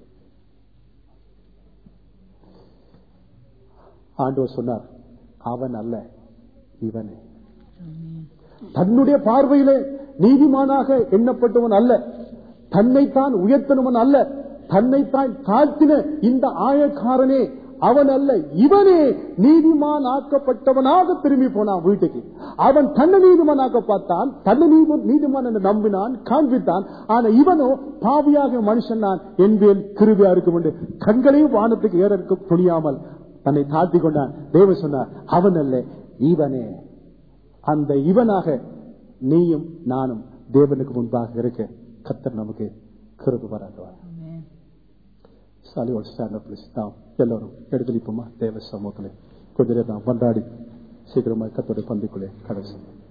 ஆண்டவர் சொன்னார், அவன் அல்ல இவனே. தன்னுடைய பார்வையிலே நீதிமானாக எண்ணப்பட்டவன் அல்ல, தன்னைத்தான் உயர்த்தனவன் அல்ல, தன்னைத்தான் தாழ்த்தின இந்த ஆயக்காரனே அவன் அல்ல, இவனே நீதிமான் ஆக்கப்பட்டவனாக திரும்பி போனான் வீட்டுக்கு. அவன் தன்னை நீதிமானாக்க பார்த்தான், தன்னை நீதிமான் என்று நம்பினான், காண்பித்தான். ஆனா இவனோ பாவியாக மனுஷன் நான் என்பேன் கிருபையா இருக்கும் என்று கண்களையும் வானத்துக்கு ஏற இருக்க துணியாமல் தன்னை தாழ்த்தி கொண்டான். தேவன் சொன்னார், அவன் அல்ல இவனே. அந்த இவனாக நீயும் நானும் தேவனுக்கு முன்பாக இருக்க கர்த்தர் நமக்கு கிருபை பாராட்டுவார். எல்லாரும் எடுத்துலிப்போமா தேவ சமூகத்திலே கொஞ்ச நேரம் கொண்டாடி சீக்கிரமா கர்த்தருடைய பந்திக்குள்ளே கடைசி